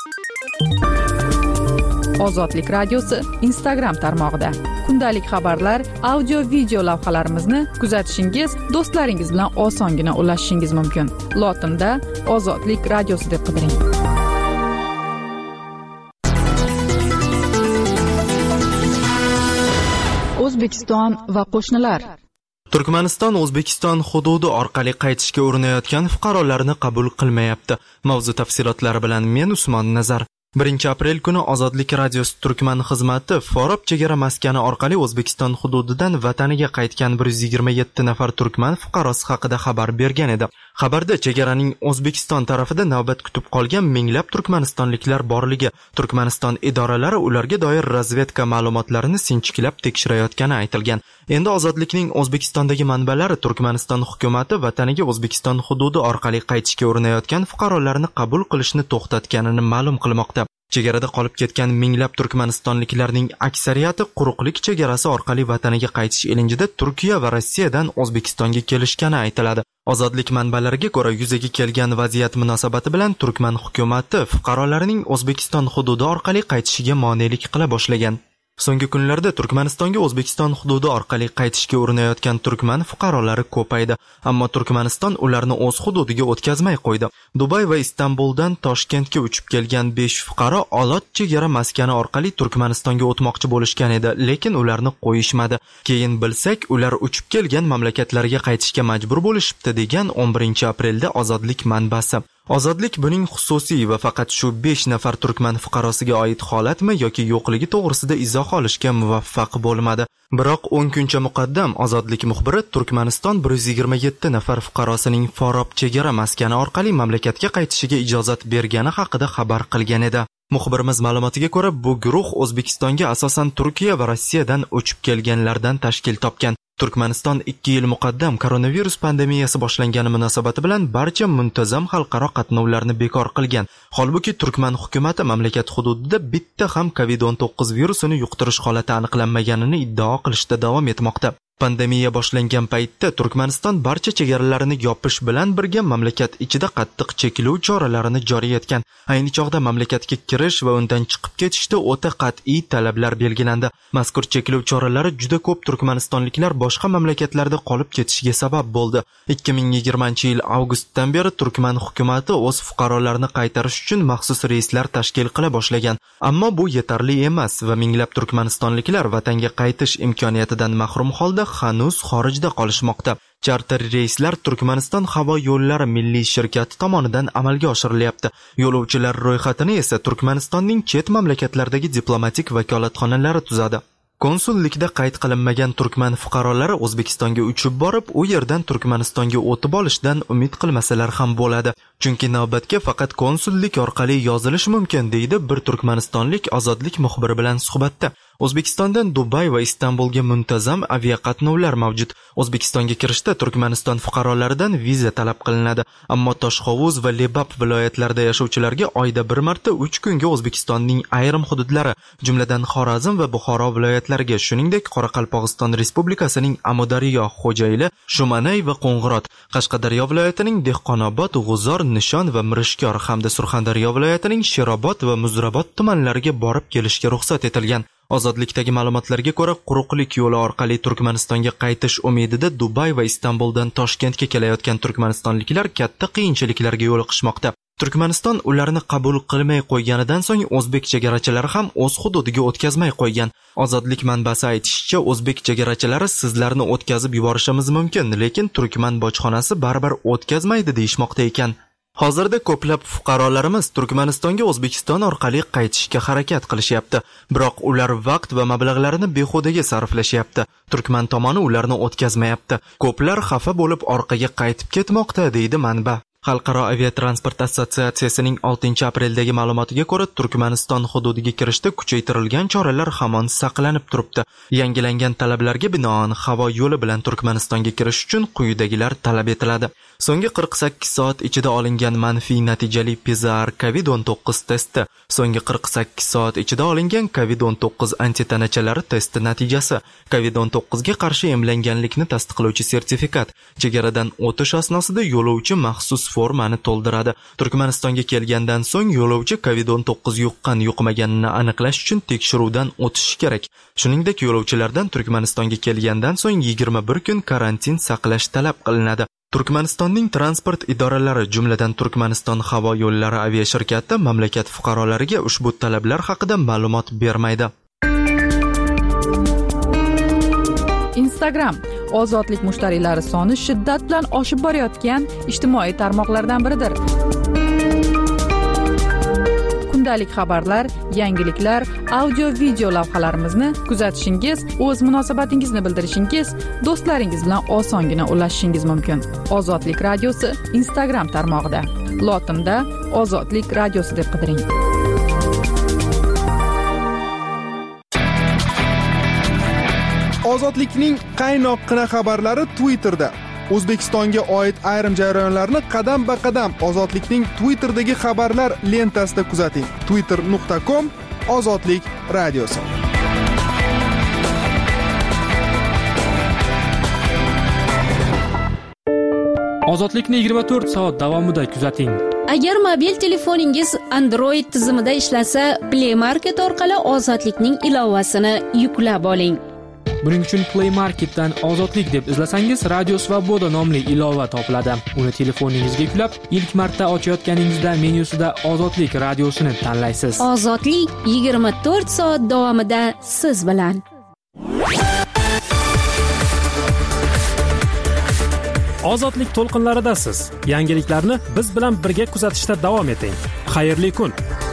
Ozodlik radiosi Instagram tarmog'ida. Kundalik xabarlar, audio video lavhalarimizni kuzatishingiz, do'stlaringiz bilan osongina ulashishingiz mumkin. Lotinda Ozodlik radiosi deb qidiring. O'zbekiston va qo'shnilar. Turkmaniston O'zbekiston hududi orqali qaytishga urinayotgan fuqarolarni qabul qilmayapti. Mavzu tafsilotlari bilan men Usmon Nazar. 1 aprel kuni Ozodlik radiosi Turkman xizmati Forob chegara maskani orqali O'zbekiston hududidan vataniga qaytgan 127 nafar turkman fuqarosi haqida xabar bergan edi. Xabarda chegaraning O'zbekiston tarafida navbat kutib qolgan minglab turkmanistonliklar borligi, Turkmaniston idoralari ularga doir razvedka ma'lumotlarini sinchiklab tekshirayotgani aytilgan. Endi Ozodlikning O'zbekistondagi manbalari Turkmaniston hukumatati vataniga O'zbekiston hududi orqali qaytishga urinayotgan fuqarolarni qabul qilishni to'xtatganini ma'lum qilmoqda. Chegarada qolib ketgan minglab turkmanistonliklarning aksariyati quruqlik chegarasi orqali vataniga qaytish ilinjida Turkiya va Rossiyadan O'zbekistonga kelishgani aytiladi. Ozodlik manbalariga ko'ra yuzaga kelgan vaziyat munosabati bilan Turkman hukumatı fuqarolarining O'zbekiston hududi orqali qaytishiga monelik qila boshlagan. So'nggi kunlarda Turkmanistonga O'zbekiston hududi orqali qaytishga urinayotgan turkman fuqarolari ko'paydi, ammo Turkmaniston ularni o'z hududiga o'tkazmay qo'ydi. Dubay va Istanbuldan Toshkentga uchib kelgan 5 fuqaro Olot chegara maskani orqali Turkmanistonga o'tmoqchi bo'lishgan edi, lekin ularni qo'yishmadi. Keyin bilsak, ular uchib kelgan mamlakatlariga qaytishga majbur bo'lishibdi degan 11 aprelda Ozodlik manbasi. Ozodlik buning xususiy va faqat shu 5 nafar turkman fuqarosiga oid holatmi yoki yo'qligi to'g'risida izoh olishga muvaffaq bo'lmadi. Biroq 10 kuncha muqaddam Ozodlik muxbiri Turkmaniston 127 nafar fuqarosining Forob chegara maskani orqali mamlakatga qaytishiga ijozat bergani haqida xabar qilgan edi. Muxbirimiz ma'lumotiga ko'ra, bu guruh O'zbekistonga asosan Turkiya va Rossiyadan uchib kelganlardan tashkil topgan. Turkmaniston 2 yil muqaddam koronavirus pandemiyasi boshlangani munosabati bilan barcha muntazam xalqaro qatnovlarni bekor qilgan. Holbuki Turkman hukumatı mamlakat hududida bitta ham COVID-19 virusini yuqtirish holati aniqlanmaganini iddao qilishda davom etmoqda. Pandemiya boshlangan paytda Turkmaniston barcha chegaralarini yopish bilan birga mamlakat ichida qattiq cheklov choralarini joriy etgan. Ayni chog'da mamlakatga kirish va undan chiqib ketishda o'ta qat'iy talablar belgilandi. Mazkur cheklov choralari juda ko'p turkmanistonliklar boshqa mamlakatlarda qolib ketishiga sabab bo'ldi. 2020-yil avgustdan beri Turkman hukumatı o'z fuqarolarini qaytarish uchun maxsus reyslar tashkil qila boshlagan. Ammo bu yetarli emas va minglab turkmanistonliklar vatanga qaytish imkoniyatidan mahrum holda hanuz xorijda qolishmoqda. Charter reyslar Turkmaniston havo yo'llari milliy shirkati tomonidan amalga oshirilyapti. Yo'lovchilar ro'yxatini esa Turkmanistonning chet mamlakatlardagi diplomatik vakolatxonalari tuzadi. Konsullikda qayd qilinmagan turkman fuqarolari O'zbekistonga uchib borib, u yerdan Turkmanistonga o'tib olishdan umid qilmasalar ham bo'ladi. Chunki navbatga faqat konsullik orqali yozilish mumkin, deydi bir turkmanistonlik Ozodlik muxbiri bilan suhbatda. O'zbekistondan Dubay va Istanbulga muntazam aviaqatnovlar mavjud. O'zbekistonga kirishda Turkmaniston fuqarolaridan viza talab qilinadi, ammo Toshqovuz va Lebap viloyatlarida yashovchilarga oyda bir marta 3 kunga O'zbekistonning ayrim hududlari, jumladan Xorazm va Buxoro viloyatlariga, shuningdek Qoraqalpog'iston Respublikasining Amudaryo, Xo'jayli, Shumanay va Qo'ng'irot, Qashqadaryo viloyatining Dehqonobod, G'uzor, Nishon va Mirishkor hamda Surxondaryo viloyatining Sherobod va Muzrabot tumanlariga borib kelishga ruxsat etilgan. Ozodlikdagi ma'lumotlarga ko'ra, quruqlik yo'li orqali Turkmanistonga qaytish umidida Dubay va Istanbuldan Toshkentga kelayotgan turkmanistonliklar katta qiyinchiliklarga yo'liqishmoqda. Turkmaniston ularni qabul qilmay qo'yganidan so'ng o'zbek chegarachilari ham o'z hududiga o'tkazmay qo'ygan. Ozodlik manbasi aytishicha, o'zbek chegarachilari sizlarni o'tkazib yuborishimiz mumkin, lekin turkman bojxonasi baribir o'tkazmaydi deyishmoqda ekan. Hozirda ko'plab fuqarolarimiz Turkmanistonga O'zbekiston orqali qaytishga harakat qilishyapti, biroq ular vaqt va mablag'larini behudaga sarflashyapti. Turkman tomoni ularni o'tkazmayapti. Ko'plar xafa bo'lib orqaga qaytib ketmoqda, deydi manba. Xalqaro aviatransport assotsiatsiyasining 6 apreldagi ma'lumotiga ko'ra, Turkmaniston hududiga kirishda kuchaytirilgan choralar hamon saqlanib turibdi. Yangilangan talablarga binoan havo yo'li bilan Turkmanistonga kirish uchun quyidagilar talab etiladi. So'nggi 48 soat ichida olingan manfiy natijali PCR COVID-19 testi, so'nggi 48 soat ichida olingan COVID-19 antitanachalari testi natijasi, COVID-19 ga qarshi emlanganlikni tasdiqlovchi sertifikat, chegaradan o'tish asnosida yo'lovchi maxsus formani to'ldiradi. Turkmanistonga kelgandan so'ng yo'lovchi COVID-19 yuqqan-yuqmaganini aniqlash uchun tekshiruvdan o'tishi kerak. Shuningdek, yo'lovchilardan Turkmanistonga kelgandan so'ng 21 kun karantin saqlash talab qilinadi. Turkmanistonning transport idoralari, jumladan Turkmaniston havo yo'llari aviashirkati mamlakat fuqarolariga ushbu talablar haqida ma'lumot bermaydi. Instagram ozodlik mushtariylari soni shiddat bilan oshib borayotgan ijtimoiy tarmoqlardan biridir. kundalik xabarlar, yangiliklar, audio video lavhalarimizni kuzatishingiz, o'z munosabatingizni bildirishingiz, do'stlaringiz bilan osongina ulashishingiz mumkin. Ozodlik radiosi Instagram tarmog'ida. Lotinda Ozodlik radiosi deb qidiring. Ozodlikning qaynoqqina xabarlari Twitterda. O'zbekistonga oid ayrim jarayonlarni qadam-ba-qadam Ozodlikning Twitterdagi xabarlar lentasida kuzating. twitter.com/ozodlik radiosi. Ozodlikni 24 soat davomida kuzating. Agar mobil telefoningiz Android tizimida ishlasa, Play Market orqali Ozodlikning ilovasini yuklab oling. Buning uchun Play Marketdan Ozodlik deb izlasangiz, Radio Svoboda nomli ilova topiladi. Uni telefoningizga yuklab, ilk marta ochayotganingizda menyusida Ozodlik radiosini tanlaysiz. Ozodlik 24 soat davomida siz bilan. Ozodlik to'lqinlaridasiz. Yangiliklarni biz bilan birga kuzatishda davom eting. Xayrli kun.